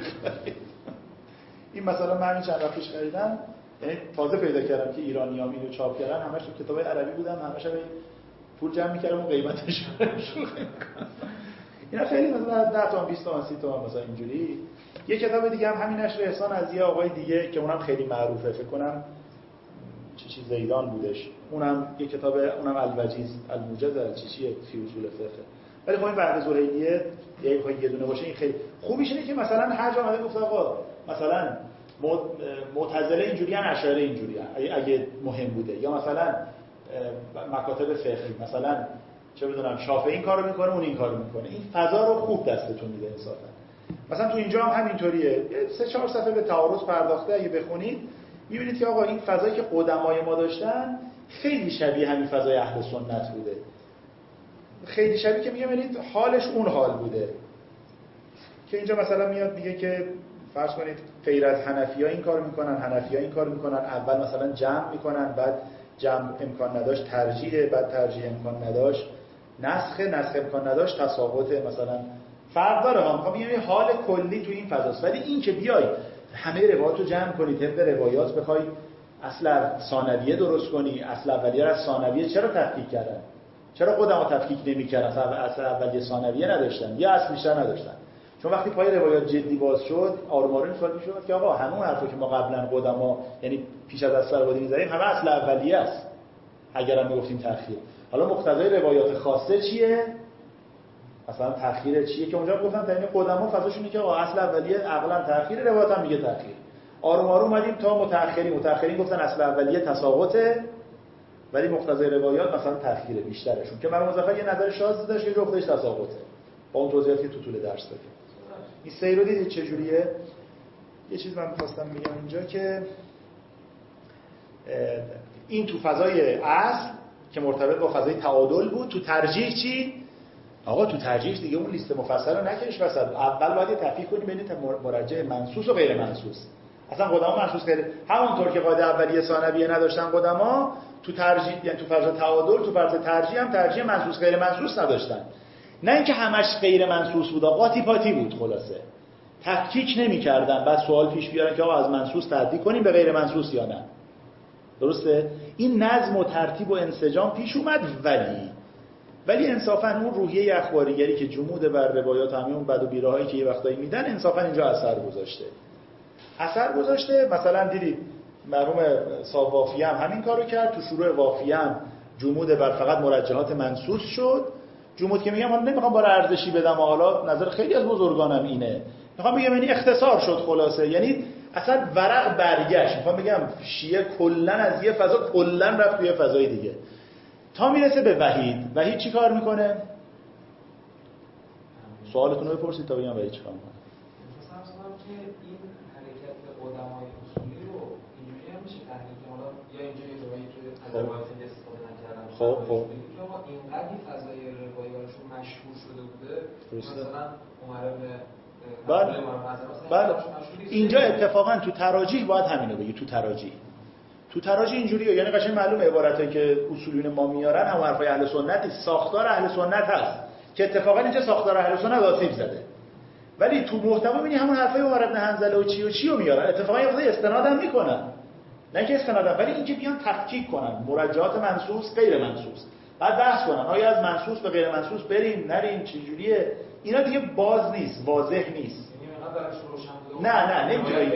A: این مثلا من همین چند وقت پیش خریدم، یعنی تازه پیدا کردم که ایرانیام اینو چاپ کردن، همش تو کتابای عربی بودن، همش هم پول جمع می‌کردم و قیمتش رو می‌کنم. اینا خیلی مثلا 10 تومن 20 تومن 30 تومن مثلا اینجوری. یه کتاب دیگه هم همین نشر احسان از یه آقای دیگه که اونم خیلی معروفه، فکر کنم چی زیدان بودش، اونم یه کتاب، اونم الوجیز الموجز چیه فی اصول فقه. ولی خب این وحده زهیلیه یه دونه باشه این خیلی خوبیش اینه که مثلا هر جا اومده گفت آقا مثلا معتزله اینجوری ان، اشاعره اینجوری ان اگه مهم بوده، یا مثلا مکاتب فقهی مثلا چه بدونم شافعی این کارو میکنه اون این کارو میکنه. این فضا رو خوب دستتون میده انصافا. مثلا تو اینجا هم همینطوریه، 3-4 صفحه به تعارض پرداخته اگه بخونید میبینید که آقا این فضایی که قدمای ما داشتن خیلی شبیه همین فضای اهل سنت بوده، خیلی شبیه که میگم یعنی حالش اون حال بوده که اینجا مثلا میاد میگه که فرض کنید غیر از حنفی‌ها این کار میکنن، حنفی‌ها این کار میکنن، اول مثلا جمع میکنن بعد جمع امکان نداشت ترجیح، بعد ترجیح امکان نداشت نسخ امکان نداشت تساقط. مثلا فرق داره ها. میخوام بگم حال کلی تو این فضاست. ولی این که بیای همه روایات رو جمع کنی طبق روایات بخوای اصل ثانویه درست کنی، اصل اولیه از ثانویه چرا تفکیک کردن؟ چرا قدما تفکیک نمی‌کردن؟ اصل اولیه ثانویه نداشتن یا اصل بیشتر نداشتن؟ چون وقتی پای روایات جدی باز شد آروم آروم سوال می‌شد که آقا همون حرفی که ما قبلا قدما یعنی پیش از اصل اولیه می‌ذاریم همه اصل اولیه است اگرم میگفتیم تأخیر. حالا مقتضای روایات خاصه چیه؟ مثلا تأخیر چیه که اونجا گفتم تا این قدما فضاشون اینه که آقا اصل اولیه عقلا تأخیر، روایات هم میگه تأخیر. آروم آروم اومدیم تا متأخرین گفتن اصل اولیه تساقطه، ولی مقتضای روایات مثلا تأخیر بیشترشون که مرحوم مظفر یه نظر شاذ داشت که جفتش تساقطه با اون توضیحاتی که تو طول درس دادیم. این سیر رو دیدید چجوریه؟ یه چیز من می‌خواستم بگم اینجا که این تو فضای اصل که مرتبط با فضای تعادل بود، تو ترجیح چی؟ آقا تو ترجیح دیگه اون لیست مفصل رو نکش وسط. اول باید تفکیک کنی بین مرجح منصوص و غیر منصوص. اصلا قدما منصوص غیر، همونطور که قاعده اولیه ثانویه نداشتن قدما، تو ترجیح یعنی تو فرض تعادل تو فرض ترجیح هم ترجیح منصوص غیر منصوص نداشتن. نه اینکه همش غیر منصوص بود، قاطی پاتی بود. خلاصه تفکیک نمی‌کردن. بعد سوال پیش بیارن که آقا از منصوص تعدی کنیم به غیر منصوص یا نه. درسته؟ این نظم و ترتیب و انسجام پیش اومد، ولی انصافا اون روحیه اخباریگری که جمود بر روایات همون بد و بیراهایی که یه وقتایی میدن انصافا اینجا اثر گذاشته. مثلا دیدید مرحوم صاحب وافیه هم همین کارو کرد. تو شروع وافیه هم جمود بر فقط مرجحات منصوص شد. جمود که میگم من نمیخوام بار ارزشی بدم، حالا نظر خیلی از بزرگانم اینه، میخوام بگم یعنی اختصار شد. خلاصه یعنی اصلا ورق برگشت. میخوام بگم شیعه کلا از یه فضا کلا رفت توی فضای دیگه تا میرسه به وحید چی کار میکنه؟ سوالتون رو بپرسید تا بگم وحید چی کار میکنه.
B: مثلا که این حرکت قدمای اصولی رو اینجوری هم میشه تحلیل کنه. حالا یا اینجا یه جایی که از روایت استفاده نکردن،
A: خب
B: که آقا اینقدر این فضای روایاتشون مشهور شده بوده، مثلا عمر بن
A: بله اینجا اتفاقا تو تراجیح باید همینو بگی. تو تراجیح اینجوریه، یعنی قشنگ معلومه عبارتایی که اصولیون ما میارن هم حرفای اهل سنت، ساختار اهل سنت هست که اتفاقا اینجا ساختار اهل سنت آسیب زده، ولی تو محتوا میبینی همون حرفای عمر بن حنظله و چی رو میارن. اتفاقا یه وقتی استناد هم میکنن، نه که استناد، ولی اینکه بیان تفکیک کنن مرجحات منصوص غیر منصوص، بعد بحث کنن آیا از منصوص به غیر منصوص بریم نریم چجوریه. اینا دیگه باز نیست، واضح نیست. نه نمیتونی.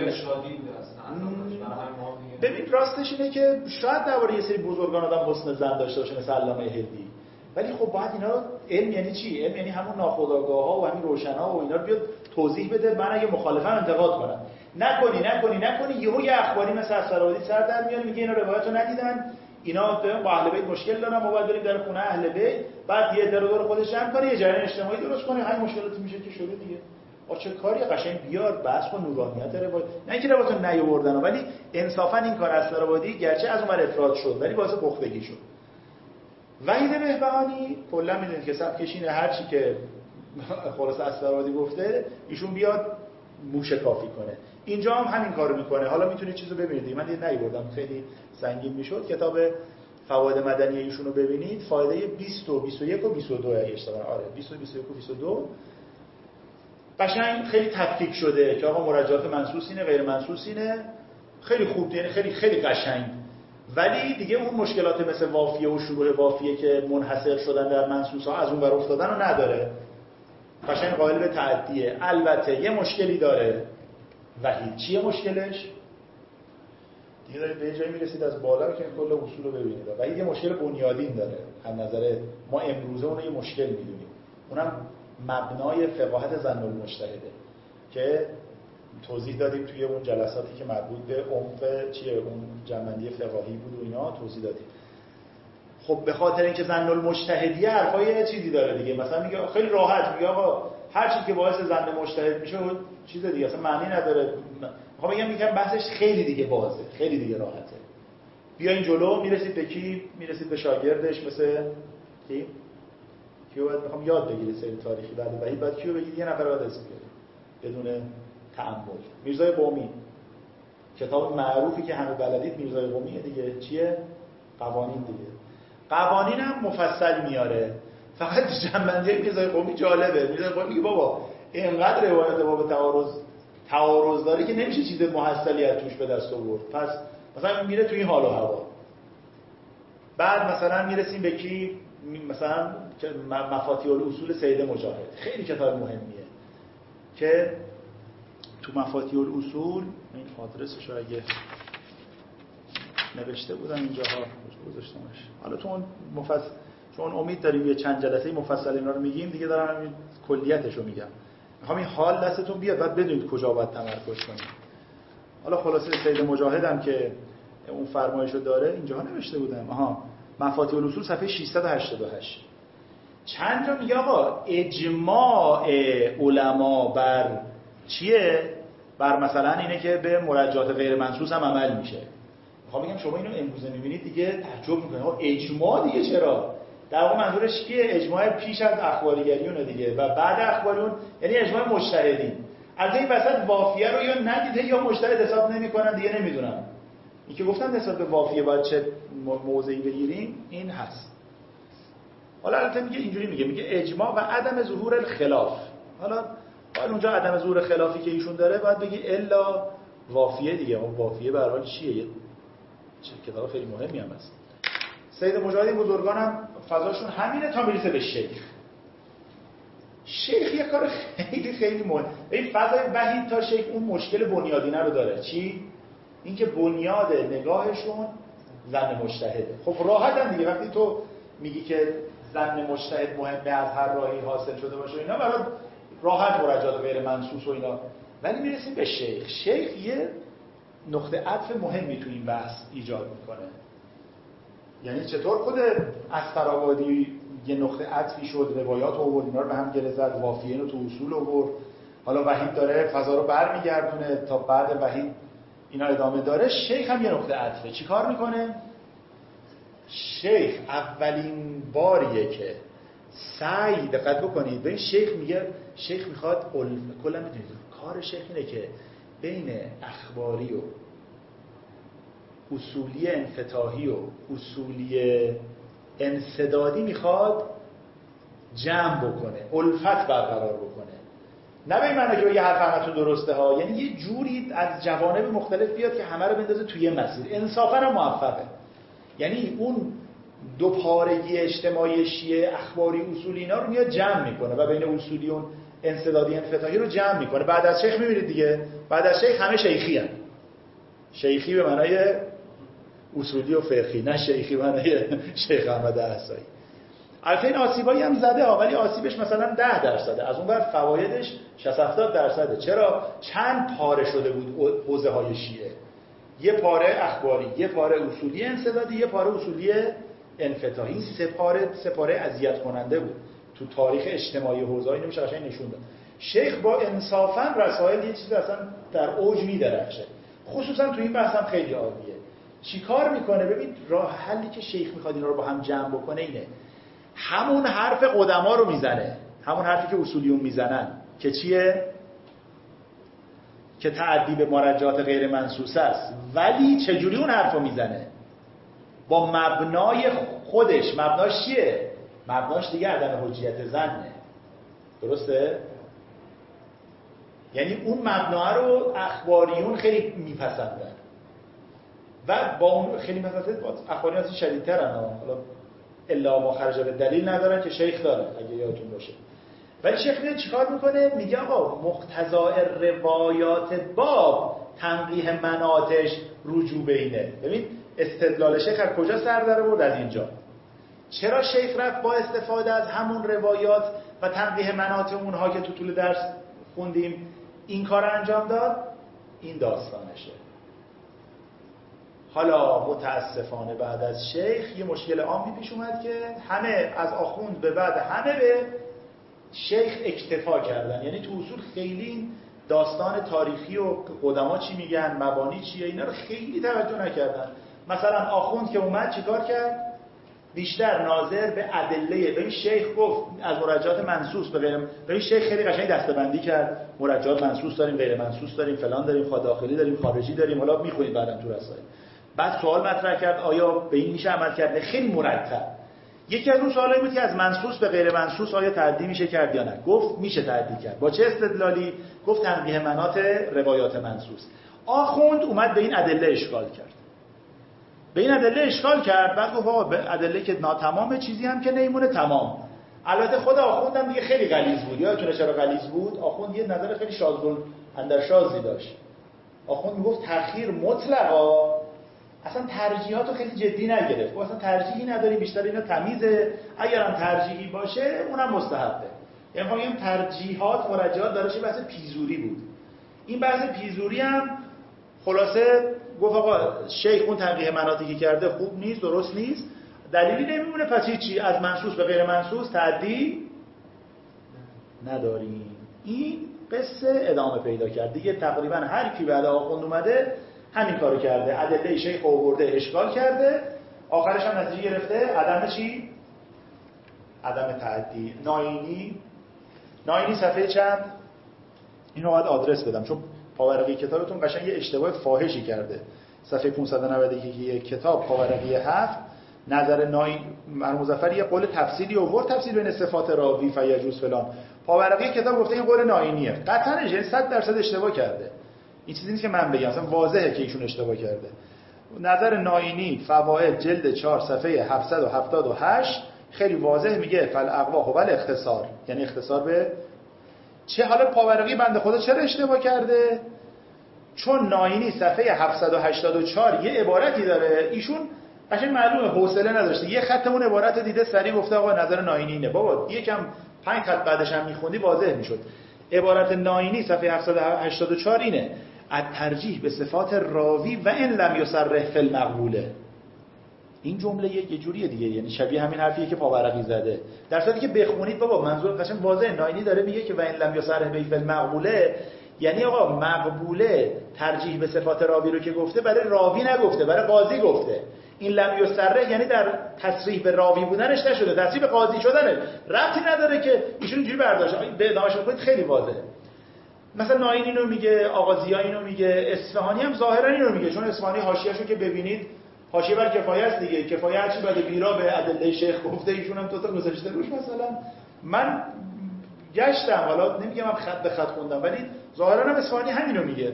A: ببین راستش اینه که شاید درباره یه سری بزرگان آدم حسن ظن داشته باشه مثل علامه هندی، ولی خب باید اینا رو علم یعنی چی؟ علم یعنی همون ناخودآگاه‌ها و همین روشن‌ها و اینا رو بیاد توضیح بده. من اگه مخالفم انتقاد کنم. نکنی یهو یه اخباری مثل اسرائیلی سر در میاد میگه اینا روایتو ندیدن، اینا با اهل بیت مشکل دارن، ما باید بریم در خونه اهل بیت، بعد یه دور خودش جمع کنه، یه جریان اجتماعی درست کنه، همین مشکلاتی میشه که شده دیگه. چه کاری قشنگ بیار بحث کن نورانیت روایت، نه اینکه روایتو نیاوردن، ولی انصافا این کار اسرائیلی گرچه از اون افراد شد ولی واسه پختگی شد. وحید بهبهانی کلا میدونید که سبکش اینه، هر چی که خلاص اسرائیلی گفته ایشون بیاد موشکافی کنه. اینجا هم همین کارو میکنه. حالا میتونید چیزو ببینید، من دیگه نیاوردم خیلی سنگین میشد. کتاب فواید مدنی ایشون رو ببینید، فایده 20 و 21 و 22 اگه اشتباه آره 20 و 21 و 22 قشنگ خیلی تفکیک شده که آقا مرجحات منصوص اینه غیر منصوص اینه. خیلی خوب، یعنی خیلی قشنگ. ولی دیگه اون مشکلات مثل وافیه و شروع وافیه که منحصر شدن در منصوص‌ها از اون ور افتادن رو نداره. قشنگ قائل به تعدیه. البته یه مشکلی داره. وحید چیه مشکلش؟ دیگه دارید به جایی میرسید از بالا که کل اصول رو ببینید. وحید یه مشکل بنیادین داره. از نظر ما امروزه اون رو یه مشکل میدونیم. اونم مبنای فقاهت ظن المجتهده که توضیح دادیم توی اون جلساتی که مربوط به عمق چیه اون جنبندی فقاهی بود و اینا توضیح دادیم. خب به خاطر اینکه ظن المجتهدیه حرفای چیزی داره دیگه، مثلا میگه خیلی راحت میگه آقا هر چیزی که باعث ظن مجتهد میشه چیز دیگه اصلا معنی نداره. میخوام بگم بحثش خیلی دیگه بازه، خیلی دیگه راحته. بیاین جلو میرسید به کی؟ میرسید به شاگردش مثل کی؟ کیو باید میخوام یاد بگیرید سری تاریخی بعد وحید بعد کیو بگید؟ یه نفر بعد اسم بیارید بدون تأمل. میرزای قمی، کتاب معروفی که همه بلدید میرزای قمیه دیگه. چیه؟ قوانین دیگه. قوانین هم مفصل میاره، فقط جنبندی میزای قومی جالبه. میزای قومی میگه بابا اینقدر روایت باب تعارض داره که نمیشه چیز محصلی از توش به دست آورد. پس مثلا میره تو این حال و هوا. بعد مثلا میرسیم به کی؟ مثلا مفاتیح الاصول سید مجاهد، خیلی کتاب مهمیه که تو مفاتیح الاصول، این آدرسش رو اگه نوشته بودم اینجاها گذاشتمش. حالا تو اون چون امید داریم یه چند جلسه مفصل اینا رو میگیم دیگه، دارم همین کلیتش رو میگم. میخوام این حال دستتون بیاد بعد بدونید کجا باید تمرکز کنید. حالا خلاصه سید مجاهد هم که اون فرمایشو داره اینجاها نوشته بودم. مفاتیح الاصول صفحه 688 چند جا میگه آقا اجماع علما بر چیه؟ بر مثلا اینه که به مرجعات غیر منصوص هم عمل میشه. میخوام بگم شما اینو امروزه میبینید دیگه تعجب میکنید آقا اجماع دیگه چرا؟ در واقع منظورش کیه؟ اجماع پیش از اخباریگریونه دیگه و بعد اخباریون، یعنی اجماع مجتهدین. البته این وسط وافیه رو یا ندیده یا مجتهد حساب نمیکنن دیگه، نمیدونم. این که گفتن نسبت به وافیه باید چه موضعی بگیریم این هست. حالا البته میگه اینجوری میگه اجماع و عدم ظهور الخلاف. حالا اونجا عدم ظهور خلافی که ایشون داره باید بگی الا وافیه دیگه. اون وافیه به هر حال چیه؟ چه کتاب خیلی مهمی هم هست. سید مجاهد بزرگان هم فضاشون همینه تا میرسه به شیخ یه کار خیلی مهم. این فضای وحید تا شیخ اون مشکل بنیادینه رو داره. چی؟ اینکه بنیاد نگاهشون ظن مجتهده. خب راحت هم دیگه وقتی تو میگی که ظن مجتهد مهمه از هر راهی حاصل شده باشه اینا، برای راحت مرجعات غیر منصوص و اینا. ولی میرسیم به شیخ یه نقطه عطف مهمی تو این بحث ایجاد میکنه. یعنی چطور خود اسفرآبادی یه نقطه عطفی شد، روایات آورد اینا رو به هم گره زد، وافیه رو تو اصول آورد، حالا وحید داره فضا رو برمیگردونه تا بعد وحید اینا ادامه داره. شیخ هم یه نقطه عطفه. چی کار میکنه؟ شیخ اولین باریه که سعی، دقت بکنید ببین شیخ میگه، شیخ میخواد کلا میدونید کار شیخ اینه که بین اخباری و اصولی انفتاحی و اصولی انسدادی میخواد جمع بکنه، الفت برقرار بکنه. نه به این معنی که بگه حرف همتون درسته ها، یعنی یه جوری از جوانب مختلف بیاد که همه رو بندازه توی مسیر، انصافا هم موفقه. یعنی اون دو پارگی اجتماعی شیعه اخباری اصولی اینا رو میاد جمع میکنه و بین اصولی و انسدادی انفتاحی رو جمع میکنه. بعد از شیخ میبینید دیگه، بعد از شیخ همه شیخی هستن. شیخی به معنای اصولی و فقهی، نه شیخی به معنای شیخ احمد احصایی. البته این آسیبایی هم زده ها، ولی آسیبش مثلا 10%، از اون بر فوایدش 60-70%. چرا؟ چند پاره شده بود حوزه های شیعه، یه پاره اخباری، یه پاره اصولی انسدادی، یه پاره اصولی انفتاحی. سه پاره اذیت کننده بود تو تاریخ اجتماعی حوزه‌ای، نمیشه قشنگ نشون داد. شیخ با انصافا رسائل یه چیزی اصلا در اوج میدرخشه، خصوصا تو این بحث هم خیلی عالیه. چیکار میکنه؟ ببین راه حلی که شیخ میخواد اینا رو با هم جمع بکنه اینه، همون حرف قدما رو میزنه، همون حرفی که اصولیون میزنن که چیه؟ که تعدی به مرجعات غیر منصوص است. ولی چجوری اون حرف رو میزنه؟ با مبنای خودش. مبناش چیه؟ مبناش دیگه عدم حجیت ظنه. درسته؟ یعنی اون مبنا رو اخباریون خیلی میپسندن و با اون خیلی مثلا اخباریون از شدیدترن، حالا الا ما خرج به دلیل ندارن که شیخ داره اگه یادتون باشه. ولی شیخ میاد چیکار میکنه؟ میگه آقا مقتضای روایات باب تنقیح مناطش رجوع بینه. ببین استدلال شیخ از کجا سر در آورد؟ از اینجا. چرا شیخ رفت با استفاده از همون روایات و تنقیح مناط اونها که تو طول درس خوندیم این کار انجام داد؟ این داستانشه. حالا متاسفانه بعد از شیخ یه مشکل عامی پیش اومد که همه از آخوند به بعد همه به شیخ اکتفا کردن. یعنی تو اصول خیلی داستان تاریخی و قدما چی میگن، مبانی چیه، اینا رو خیلی توجه نکردن. مثلا آخوند که اومد چیکار کرد؟ بیشتر ناظر به ادله. ببین شیخ گفت از مرجعات منصوص به غیر، ببین شیخ خیلی قشنگ دسته‌بندی کرد، مرجعات منصوص داریم، غیر منصوص داریم، فلان داریم، خود داخلی داریم، خارجی داریم، حالا میخونید بعداً تو رسائل. بعد سوال مطرح کرد آیا به این میشه عمل کرد؟ خیلی مرتب. یکی از اون سوالایی بود که از منصوص به غیر منصوص آیا تعدی میشه کرد یا نه. گفت میشه تعدی کرد. با چه استدلالی؟ گفت تنبیه مناط روایات منصوص. آخوند اومد به این ادله اشکال کرد. بعد گفت آقا به ادله که ناتمام چیزی هم که نمیمونه تمام. البته خود آخوند هم دیگه خیلی غلیظ بود. یادتونه چرا غلیظ بود؟ آخوند یه نظر خیلی شاذی داشت. آخوند میگفت تأخیر مطلقا اصلا ترجیحاتو خیلی جدی نگرفت. اصلا ترجیحی نداری، بیشتر اینا تمیزه. اگر هم ترجیحی باشه اونم مستحبه. یعنی میگم ترجیحات مرجحات دارش بحث پیزوری بود. این بحث پیزوری هم خلاصه گفت آقا شیخ اون تنقیح مناطی که کرده خوب نیست، درست نیست، دلیلی نمیمونه، پس هیچی، از منصوص به غیر منصوص تعدی نداریم. این قصه ادامه پیدا کرد. دیگه تقریبا هر کی بعد آخوند اومده همین کارو کرده. ادله شیخ آورده اشکال کرده، آخرش هم نتیجه گرفته عدم چی؟ عدم تعدی. ناینی صفحه چند؟ اینو باید آدرس بدم چون پاورقی کتابتون قشنگ یه اشتباه فاحشی کرده. صفحه 591 کتاب پاورقی 7 نظر مظفر یه قول تفصیلی آورد، تفصیل بین صفات راوی فیجوز فلان. پاورقی کتاب گفته این قول ناینیه. قطعاً 100% اشتباه کرده. این چیزی نیست که من بگم، اصلا واضحه که ایشون اشتباه کرده. نظر ناینی فواید جلد 4 صفحه 778 خیلی واضح میگه فالاقوا هو الاختصار، یعنی اختصار به چه. حالا پاورقی بنده خدا چرا اشتباه کرده؟ چون ناینی صفحه 784 یه عبارتی داره، ایشون قشنگ معلومه حوصله نداشته، یه خط اون عبارت دیده سریع گفته آقا نظر ناینی اینه. بابا یکم 5 خط بعدش هم میخوندی واضح میشد. عبارت ناینی صفحه 784 اینه: الترجیح به صفات راوی و ان لم یصرح فی المقبوله. این جمله یه جوریه دیگه، یعنی شبیه همین حرفیه که پاورقی زده. در صورتی که بخونید بابا منظور قشنگ واضحه. ناینی داره میگه که و ان لم یصرح فی المقبوله، یعنی آقا مقبوله ترجیح به صفات راوی رو که گفته برای راوی نگفته، برای قاضی گفته. این لم یصرح یعنی در تصریح به راوی بودنش نشده، تصریح به قاضی شدنه. ربطی نداره که ایشون اینجوری برداشت. به ادامهش بکنید خیلی واضحه. مثلا ناینی اینو میگه، آغازی اینو میگه، اصفهانی هم ظاهرا اینو میگه، چون اصفهانی حاشیه‌شو که ببینید حاشیه بر کفایه است دیگه. کفایه هرچی بعد بیرا به ادله شیخ گفته، ایشون هم تا گذاشته روش. مثلا من گشتم، حالا نمیگم من خط به خط خوندم، ولی ظاهرا هم اصفهانی همینو میگه.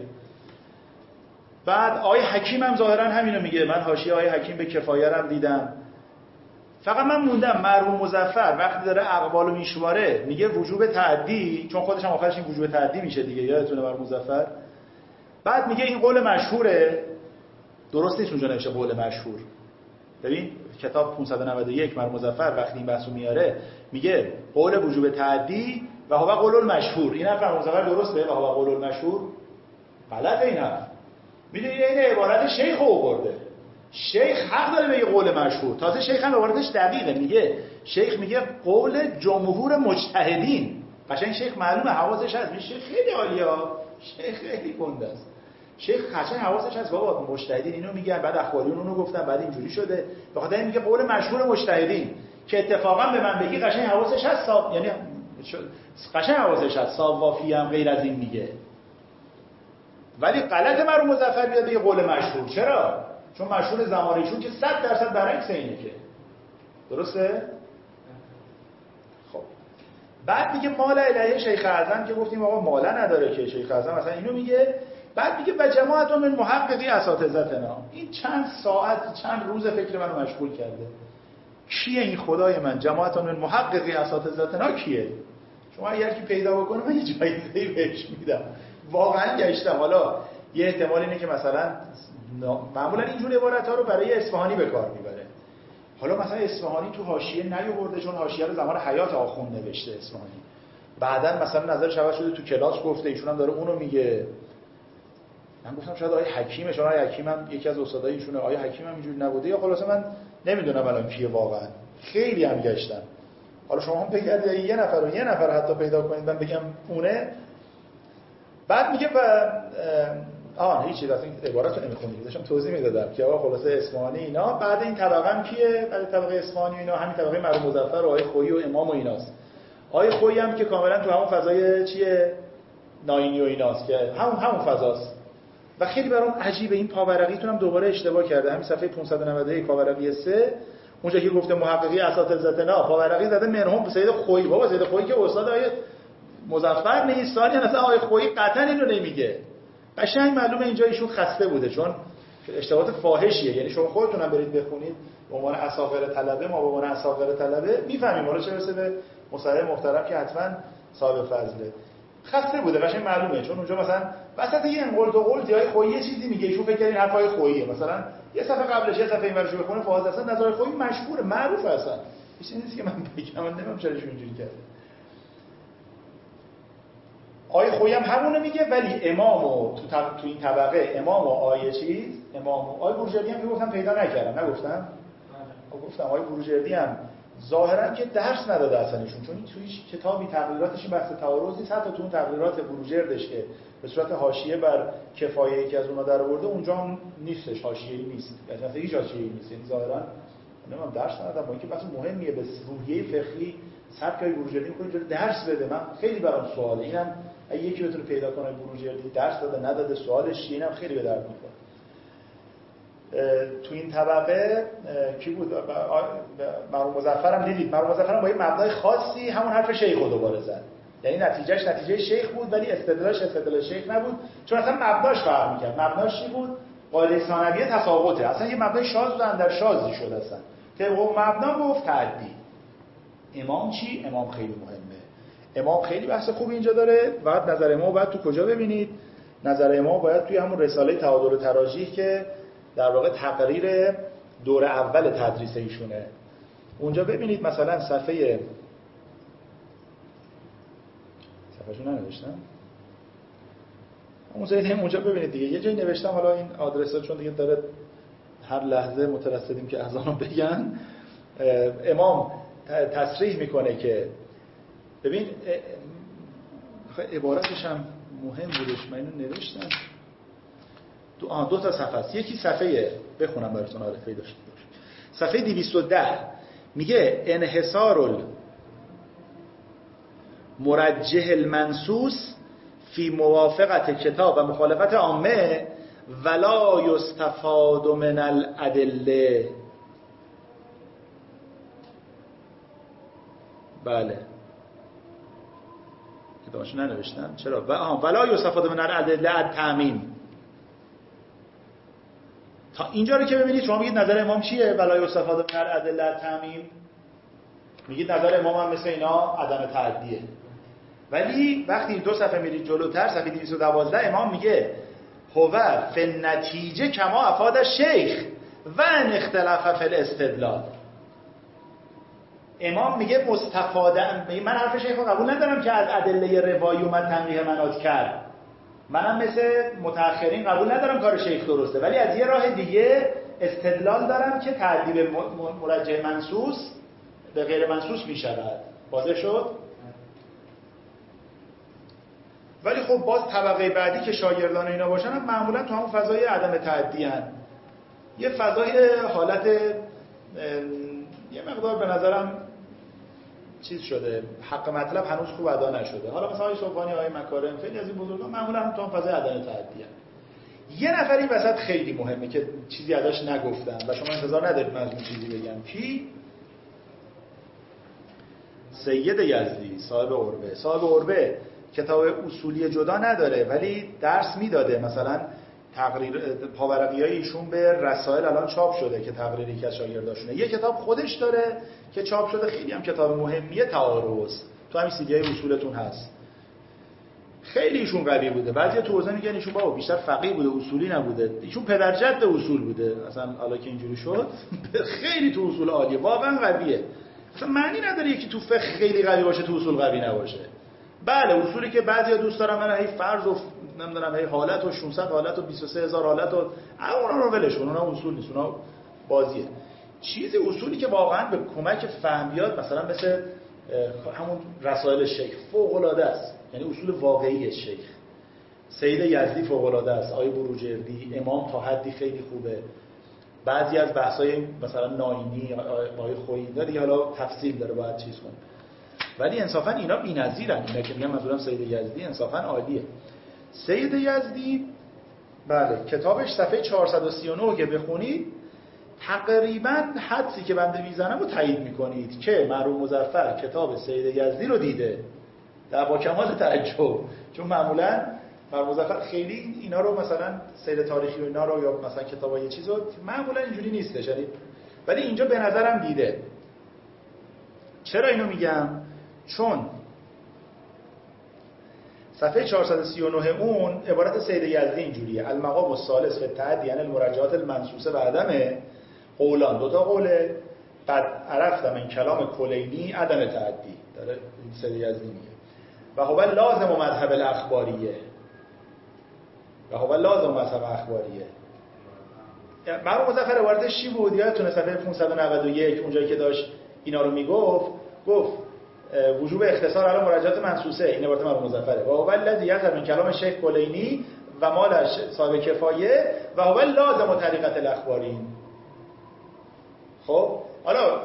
A: بعد آقای حکیم هم ظاهرا همینو میگه. من حاشیه آقای حکیم به کفایه رو دیدم. فقط من موندم مرحوم مظفر وقتی داره اقوالو میشماره میگه وجوب تعدی، چون خودش هم آخرش این وجوب تعدی میشه دیگه، یادتونه مرحوم مظفر. بعد میگه این قول مشهوره. درست نیست اونجا نمیشه قول مشهور. ببین کتاب 591 مرحوم مظفر وقتی این بحثو میاره میگه قول وجوب تعدی و هو قول المشهور. این حرف مرحوم مظفر درسته؟ و هو قول المشهور غلطه این حرف. میدونی این عبارت شیخ آورده. شیخ حق داره بگه قول مشهور. تازه شیخ هم عبارتش دقیقه، میگه شیخ میگه قول جمهور مجتهدین. قشنگ شیخ معلومه حواسش هست. میگه شیخ خیلی عالیه، شیخ خیلی گنده است. شیخ قشنگ حواسش هست بابا مجتهدین اینو میگن، بعد اخباریون اونو گفتن، بعد اینجوری شده. به خاطر این میگه قول مشهور مجتهدین که اتفاقا به من بگی قشنگ حواسش هست، یعنی قشنگ حواسش هست، صوافی هم غیر از این میگه. ولی غلط مرحوم مظفر بیاد بگه قول مشهور. چرا؟ چون مشهور زمانیشون که 100% برعکس اینه که. درسته؟ خب بعد میگه مال الیه شیخ اعظم که گفتیم آقا مالا نداره که شیخ اعظم مثلا اینو میگه. بعد میگه و جماعت من محققی اساتذتنا. این چند ساعت چند روز فکر منو مشغول کرده. کیه این خدای من؟ جماعت من محققی اساتذتنا کیه؟ شما اگر کی پیدا بکنه من یه جایزه‌ای بهش میدم. واقعا گشتم. حالا یه احتمال اینه که مثلا معمولا اینجور عبارت‌ها رو برای اصفهانی به کار میبره. حالا مثلا اصفهانی تو حاشیه نیاورده چون حاشیه رو زمان حیات آخوند نوشته اصفهانی. بعدن مثلا نظرش عوض شده تو کلاس گفته، ایشون هم داره اونو میگه. من گفتم شاید آقای حکیمه، چون آقای حکیم هم یکی از استادای ایشونه. آقای حکیم هم اینجوری نبوده یا خلاصه من نمیدونم الان کیه واقعا. خیلی هم گشتم. حالا شما هم بگید یه نفر حتی پیدا کنید من بگم اونه. بعد میگه هیچی اصلا این عبارت رو نمیخونید. داشتم توضیح میدادم که آقا خلاصه اصفهانی اینا بعد این طبقه هم کیه؟ بعد طبقه اصفهانی اینا همین طبقه مرحوم مظفر و آقای خویی و امام و ایناست. آقای خویی هم که کاملا تو همون فضای چیه؟ ناینی و ایناست که همون فضاست. و خیلی برام عجیبه این پاورقیتون هم دوباره اشتباه کرده. همین صفحه 591 پاورقی 3 اونجا که گفته محققی اساتذتنا پاورقی زده مرحوم سید خویی. بابا سید خویی که استاد آقای مظفر نیست، ثانیا اصلا آقای خویی قطعا اینو نمیگه. قشنگ معلومه اینجا ایشون خسته بوده، چون اشتباهات فاحشیه. یعنی شما خودتون هم برید بخونید به عنوان اساغر طلبه، ما به عنوان اساغر طلبه میفهمیم حالا چه برسه به مصطلح محترم که حتما صاحب فضله. خسته بوده قشنگ معلومه، چون اونجا مثلا وسط یه انقلت و قلت یا خویی یه چیزی میگه، ایشون فکر کنین حرفای خوییه، مثلا یه صفحه قبلش یه صفحه اینورشو بخونه فاز اصلا نظر خویی مشهوره معروفه، اصلا هیچ چیزی نیست که من بگم. من نمیدونم چرا ایشون اینجوری کرده. آیه خویی هم همونو میگه، ولی امامو تو این طبقه امامو آیه چیز امامو آیه بروجردی هم که گفتم پیدا نکردم، نگفتم گفتم آیه بروجردی هم ظاهرا که درس نداده اصلا ایشون، چون توی کتابی تقریراتش این بحث تعارض نیست. حتی تو اون تقریرات بروجردش که به صورت حاشیه بر کفایه یکی از اونها در آورده اونجا هم نیستش، حاشیه‌ای نیست، یعنی اصلا هیچ حاشیه‌ای نیست. یعنی ظاهرا نمیدونم درس ندادم، با اینکه بحث مهمیه به روحیه فقهی سبکای بروجردی می‌کنه درس بده. من خیلی برام سواله اینم اگه یکی بتونه پیدا کنه بروجردی درس داده نداده سوالش چیه، اینم خیلی به درد می‌خوره. تو این طبقه کی بود؟ مرحوم مظفر هم دیدید. مرحوم مظفر هم با یه مبنای خاصی همون حرف شیخ رو دوباره زد. یعنی نتیجهش نتیجه شیخ بود ولی استدلالش استدلال شیخ نبود، چون اصلا مبناش فرق می‌کرد. مبناش چی بود؟ قاعده ثانویه تساقطه. اصلا یه مبنای شاذ بود اندر شاذی شد اصلا. طبق مبنا گفت تعدی. امام چی؟ امام خیلی مهمه. امام خیلی بحث خوبی اینجا داره. بعد نظر امام باید تو کجا ببینید؟ نظر امام باید توی همون رساله تعادل و تراجیح که در واقع تقریر دور اول تدریس ایشونه اونجا ببینید. مثلا صفحه‌شو ننوشتم اون زیدیم اونجا ببینید دیگه، یه جایی نوشتم، حالا این آدرسا چون دیگه داره هر لحظه مترصدیم که اذانو بگن. امام تصریح میکنه که ببین عبارتش هم مهم بودش، من اینو نوشتم دو تا صفحه است. یکی صفحه بخونم براتون آره پیدا شد. صفحه 210 میگه انحصار المرجح المنصوص فی موافقت کتاب و مخالفت عامه ولا یستفاد من الادله. بله کتابش ننوشتم چرا؟ ولا یستفاد من الادله التعمیم. تا اینجا رو که ببینید شما میگید نظر امام چیه؟ ولا یستفاد من الادله التعمیم. میگید نظر امام هم مثل اینا عدم تعدیه. ولی وقتی دو صفحه میرید جلوتر صفحه 212 امام میگه هو فی النتیجه کما افاد شیخ و ان اختلاف فی الاستدلال. امام میگه مستفاده، من حرف شیخ رو قبول ندارم که از ادله روایی اومد تنقیح مناط کرد، منم مثل متأخرین قبول ندارم کار شیخ درسته، ولی از یه راه دیگه استدلال دارم که تعدیل مرجح منصوص به غیر منصوص میشود. واضح شد؟ ولی خب باز طبقه بعدی که شاگردان اینا باشن هم معمولا تو همون فضای عدم تعدی هن. یه فضای حالت یه مقدار به نظرم چیز شده، حق مطلب هنوز خوب ادا نشده. حالا مثلا آقای صبحانی، آقای مکارم، خیلی از این بزرگان معمولا هم تو هم فضای عدم تعدی هن. یه نفری وسط خیلی مهمه که چیزی ازش نگفتم و شما انتظار ندارید من از اون چیزی بگم. کی؟ سید یزدی صاحب عربه. صاحب عربه کتاب اصولی جدا نداره ولی درس میداده. مثلا تقریر پاورقیای ایشون به رسائل الان چاپ شده که تقریری که از شاگرداشونه. یه کتاب خودش داره که چاپ شده، خیلی هم کتاب مهمیه، تعارض. تو همین سیدیای اصولتون هست. خیلی ایشون قوی بوده. بعضیا تو حوزه میگن ایشون بابا بیشتر فقیه بوده، اصولی نبوده. ایشون پدرجد اصول بوده. اصلا حالا که اینجوری شد خیلی تو اصول عالیه، واقعا قویه. اصلا معنی نداره یکی تو فقه خیلی قوی باشه تو اصول قوی نباشه. بله اصولی که بعضیا دوست دارن من هی فرض و نمیدونم هی حالت و 600 حالت و 23000 حالت و اونا رو ولش کن، اونا اصول نیست، اونا بازیه. چیزی اصولی که واقعا به کمک فهم بیاد، مثلا مثل همون رسائل شیخ فوق العاده است، یعنی اصول واقعی شیخ. سید یزدی فوق العاده است، آیه بروجردی، امام تا حدی خیلی خوبه. بعضی از بحث‌های مثلا ناینی، آیه خویی دیگه حالا تفصیل داره باید چیز کنه. ولی انصافا اینا بی‌نظیرن. اینا که میگم منظورم سید یزدی انصافا عالیه. سید یزدی بله کتابش صفحه 439 که بخونید تقریبا حدسی که بنده میزنم رو تایید میکنید که مرحوم مظفر کتاب سید یزدی رو دیده با کمال تعجب. چون معمولا مرحوم مظفر خیلی اینا رو مثلا سیر تاریخی و اینا رو یا مثلا کتابای یه چیزو معمولا اینجوری نیستش، ولی اینجا به نظرم دیده. چرا اینو میگم؟ چون صفحه 439 اون عبارت سید یزدی اینجوریه: المقام الثالث فی التعدی یعنی المراجعات المنصوصه و عدم قولان، دو تا قوله. قد عرفتم من کلام کلینی عدم تعدی، داره سید یزدی میگه. و هو لازم مذهب الاخباریه، و هو لازم مذهب اخباریه. مرحوم مظفر عبارتش چی بود؟ یادتونه صفحه 591 اونجایی که داشت اینا رو میگفت، گفت وجوب اختصار علی مراجعات منصوصه، این عبارت مرحوم مظفره. و هو الذی یظهر من کلام شیخ کلینی و مالش صاحب کفایه و هو لازم طریقت الاخبارین. خب حالا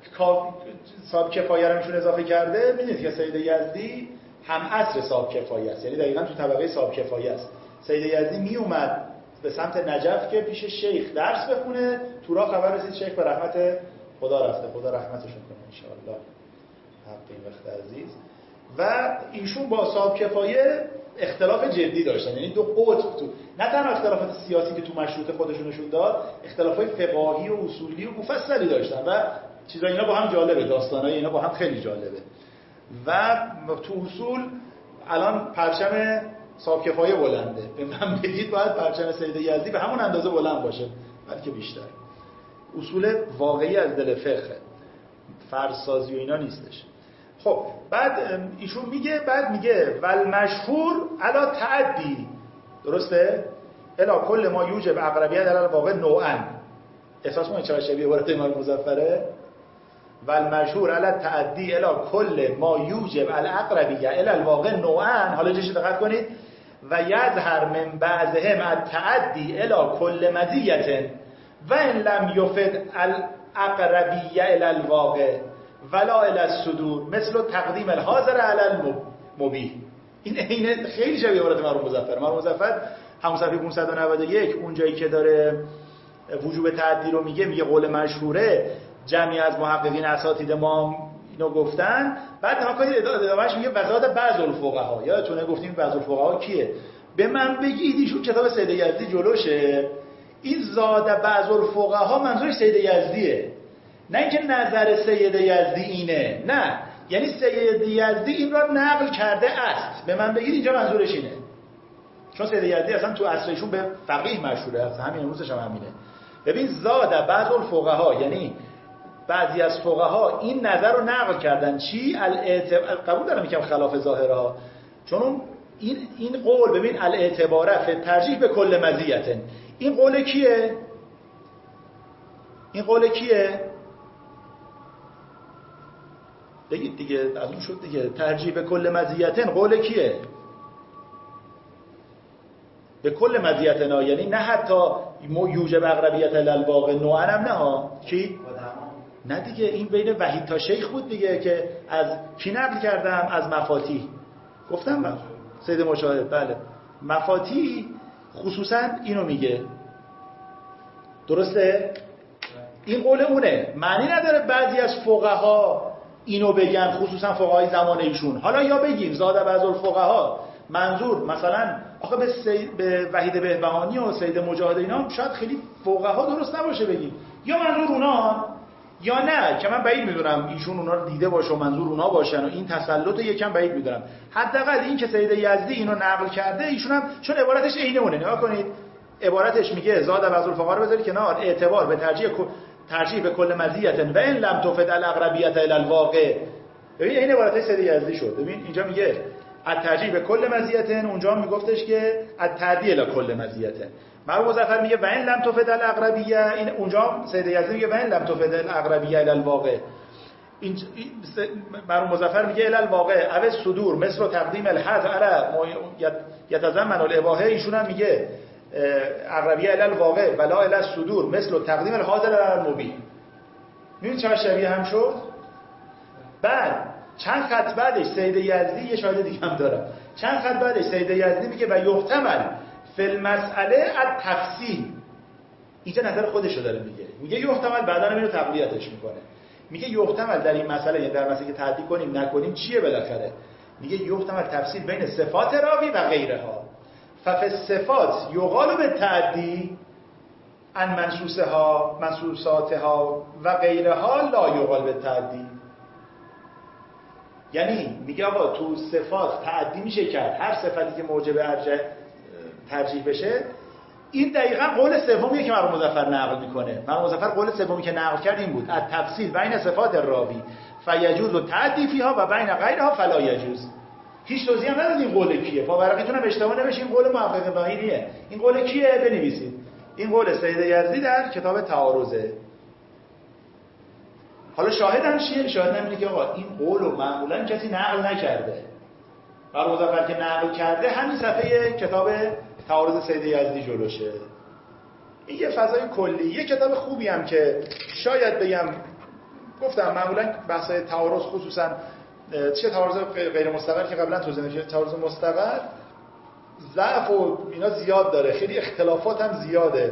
A: صاحب کفایه رو میشون اضافه کرده. میدونید که سید یزدی هم عصر صاحب کفایه است، یعنی دقیقاً تو طبقه صاحب کفایه است. سید یزدی می اومد به سمت نجف که پیش شیخ درس بخونه، تو راه خبر رسید شیخ به رحمت خدا رفته، خدا رحمتشون کنه ان شاء الله حق این وقت عزیز. و ایشون با صاحب کفایه اختلاف جدی داشتن، یعنی دو قطب تو، نه تنها اختلافات سیاسی که تو مشروطه خودشونشون داد، اختلافات فقاهی و اصولی و مفصلی داشتن و چیزا اینا با هم جالبه، داستانای اینا با هم خیلی جالبه. و تو اصول الان پرچم صاحب کفایه بلنده، به من بگید باید پرچم سید یزدی به همون اندازه بلند باشه بلکه بیشتر. اصول واقعی از دل فقه، فرض‌سازی و اینا نیستش. خب بعد ایشون میگه، ول مشهور علی تعدی، درسته؟ الا کل ما یوجب اقربیت در الواقع نوعا. احساس می‌کنید چرا شبیه عبارت امام مظفره؟ ول مشهور علی تعدی الا کل ما یوجب الاقربیت الی الواقع نوعا. حالا جوش دقت کنید. و یظهر من بعضهم التعدی الی کل مزیه و ان لم یفد الاقربیه الی الواقع ولا الی الصدور مثل تقدیم الحاضر علی المبیح. این خیلی شبیه عبارت مرحوم مظفر. مرحوم مظفر همون صفحه 591 اونجایی که داره وجوب تعدی رو میگه قول مشهوره، جمعی از محققین اساتید ما اینو گفتن. بعد ناکاری ادامهش میگه وزاد بعض الفقها. یادتونه گفتیم بعض الفقها کیه؟ به من بگید ایشون کتاب سید یزدی جلوشه، این زاد بعض الفقها منظورش سید یزدیه، نه اینکه نظر سید یزدی اینه، نه، یعنی سید یزدی این را نقل کرده است. به من بگید اینجا منظورش اینه، چون سید یزدی اصلا تو عصرشون به فقیه مشهوره، اصلا همین امروزش هم همینه. ببین زاد بعض الفقها یعنی بعضی از فقها این نظر رو نقل کردن. چی؟ قبول دارم میگم خلاف ظاهرها، چون این قول ببین الاعتباره فی ترجیح به کل مزیت. این قول کیه؟ بگید دیگه، از اون شد دیگه. ترجیح به کل مزیتن قول کیه؟ به کل مزیتنا، یعنی نه حتی یوجب اقربیت الالواقع نوعا هم نه ها. کی؟ نه دیگه، این بین وحید تا شیخ بود دیگه که از کی نقل کردم؟ از مفاتیح. گفتم من سید مشاهد. بله مفاتیح خصوصا اینو میگه، درسته؟ این قول اونه. معنی نداره بعضی از فقها اینو بگن، خصوصا فقهای زمان ایشون. حالا یا بگیم زاد بعض الفقها منظور مثلا آخه به وحید بهبهانی و سید مجاهد اینا شاید خیلی فقها درست نباشه بگیم، یا منظور اونا یا نه، که من بعید میدونم ایشون اونا رو دیده باشه و منظور اونا باشن و این تسلط یکم بعید میدونم. حداقل این که سید یزدی اینو نقل کرده، ایشون هم چون عبارتش عینه اونه. نگاه کنید عبارتش میگه زاد بعض الفقها رو بذارید کنار، اعتبار به ترجیح به کل مزیت و ان لم تفد الاقربیت الی الواقع. ببین این عبارت سید یزدی شد. ببین اینجا میگه الترجیح به کل مزیت، اونجا میگفتش که التعدی الی کل مزیت. مرحوم مظفر میگه و ان لم تفد الاقربیه، این اونجا سید یزدی میگه و ان لم تفد الاقربیه الی الواقع. این مرحوم مظفر میگه الی الواقع او صدور مثل تقدیم الحد علی یتضمن الاباحه. ایشون هم میگه اقربیه الی الواقع ولا الی الصدور مثل تقدیم الحاضر علی المبیح. میبینید چقدر شبیه هم شد. بعد چند خط بعدش سید یزدی یه شاهد دیگه هم داره. چند خط بعدش سید یزدی میگه و یحتمل فالمسئله از تفصیل. اینجا نظر خودش رو داره میگه یحتمل، بعدا اینو تقویتش میکنه، میگه یحتمل در این مسئله، یعنی در مسئله که تعدی کنیم نکنیم چیه بالاخره، میگه یحتمل تفصیل بین صفات راوی و غیرها. ففي الصفات یقال بالتعدی عن منصوصاتها و غیرها لا یقال بالتعدی. یعنی میگه آقا تو صفات تعدی میشه کرد، هر صفتی که موجب ترجیح بشه. این دقیقاً قول سومیه که مرحوم مظفر نقل میکنه. مرحوم مظفر قول سومی که نقل کرد این بود: التفصیل بین صفات الراوی فیجوز التعدی فیها و بین غیرها فلا یجوز. هیچ توضیح هم نداد این قول کیه. پاورقیتون هم اشتباه نمیشه، این قول محقق باهینیه. این قول کیه بنویسید. این قول سید یزدی در کتاب تعارضه. حالا شاهد هم چیه؟ شاهد هم اینه که آقا این قول رو معمولا کسی نقل نکرده. مرحوم مظفر که نقل کرده همین صفحه کتاب تعارض سید یزدی جلوشه. این یه فضای کلی، یه کتاب خوبی هم که شاید بگم، گفتم معمولا بحث‌های تعارض خصوصا چه تعارض غیر مستقر که قبلا توضیح دادم، تعارض مستقر ضعف و اینا زیاد داره، خیلی اختلافات هم زیاده.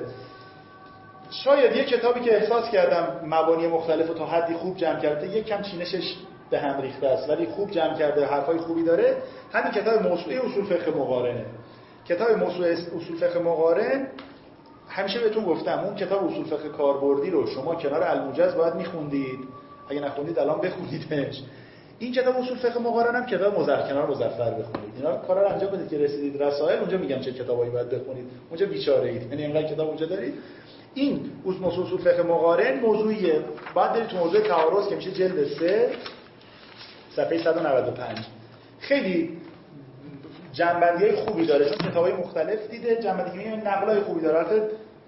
A: شاید یه کتابی که احساس کردم مبانی مختلف رو تا حدی خوب جمع کرده، یک کم چینشش به هم ریخته است ولی خوب جمع کرده، حرفای خوبی داره، همین کتاب موسوعه اصول فقه مقارنه. کتاب موسوعه اصول فقه مقارن، همیشه بهتون گفتم اون کتاب اصول فقه کاربردی رو شما کنار الموجز باید میخوندید، اگه نخوندید الان بخونیدش. این کتاب اصول فقه مقارن هم کتاب کنار مظفر بخونید. اینا کارا رو انجام بدید که رسیدید رسائل، اونجا میگم چه کتابایی باید بخونید، اونجا بیچاره اید، یعنی اینقدر کتاب اونجا دارید. این اصول فقه مقارن موضوعیه، بعد برید تو موضوع تعارض که میشه جلد 3 صفحه 195. خیلی جنبندی‌های خوبی داره، چون کتابای مختلف دیده، جنبندی که نقلای خوبی داره. البته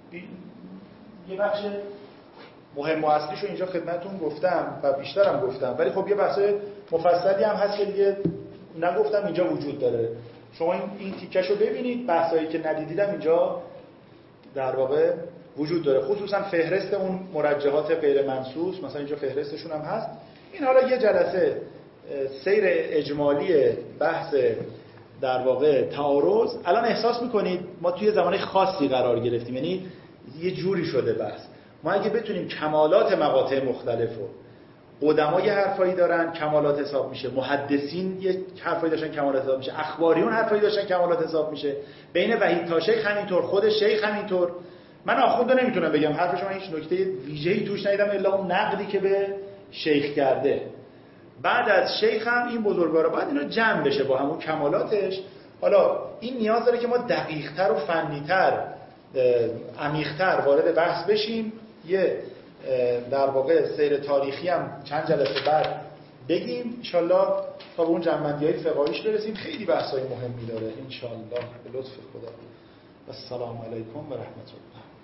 A: یه بخش مهم و اصلیشو اینجا خدمتتون گفتم و بیشترم گفتم، ولی خب یه بحث مفصلی هم هست که دیگه نگفتم اینجا وجود داره. شما این تیکشو ببینید، بحثایی که ندیدیدم اینجا در واقع وجود داره، خصوصا فهرست اون مرجحات غیر منصوص، مثلا اینجا فهرستشون هم هست. این حالا یه جلسه سیر اجمالی بحث در واقع تعارض. الان احساس میکنید ما توی زمان خاصی قرار گرفتیم، یعنی یه جوری شده بحث. ما اگه بتونیم کمالات مقاطع مختلفو، قدما یه حرفایی دارن کمالات حساب میشه، محدثین یه حرفایی داشتن کمالات حساب میشه، اخباریون حرفایی داشتن کمالات حساب میشه، بین وحید تا شیخ همینطور، خود شیخ همینطور. من آخونده نمیتونم بگم حرف شما هیچ نکته ویژه‌ای توش ندیدم الا اون نقدی که به شیخ کرده. بعد از شیخ هم این بزرگوارا باید اینا جمع بشه با همون کمالاتش. حالا این نیاز داره که ما دقیق‌تر و فنی‌تر، عمیق‌تر وارد بحث بشیم. یه در واقع سیر تاریخی هم چند جلسه بعد بگیم ان شاءالله تا به اون جنبندی‌های فقهیش برسیم. خیلی بحث‌های مهمی داره ان شاءالله به لطف خدا. السلام علیکم و رحمت الله.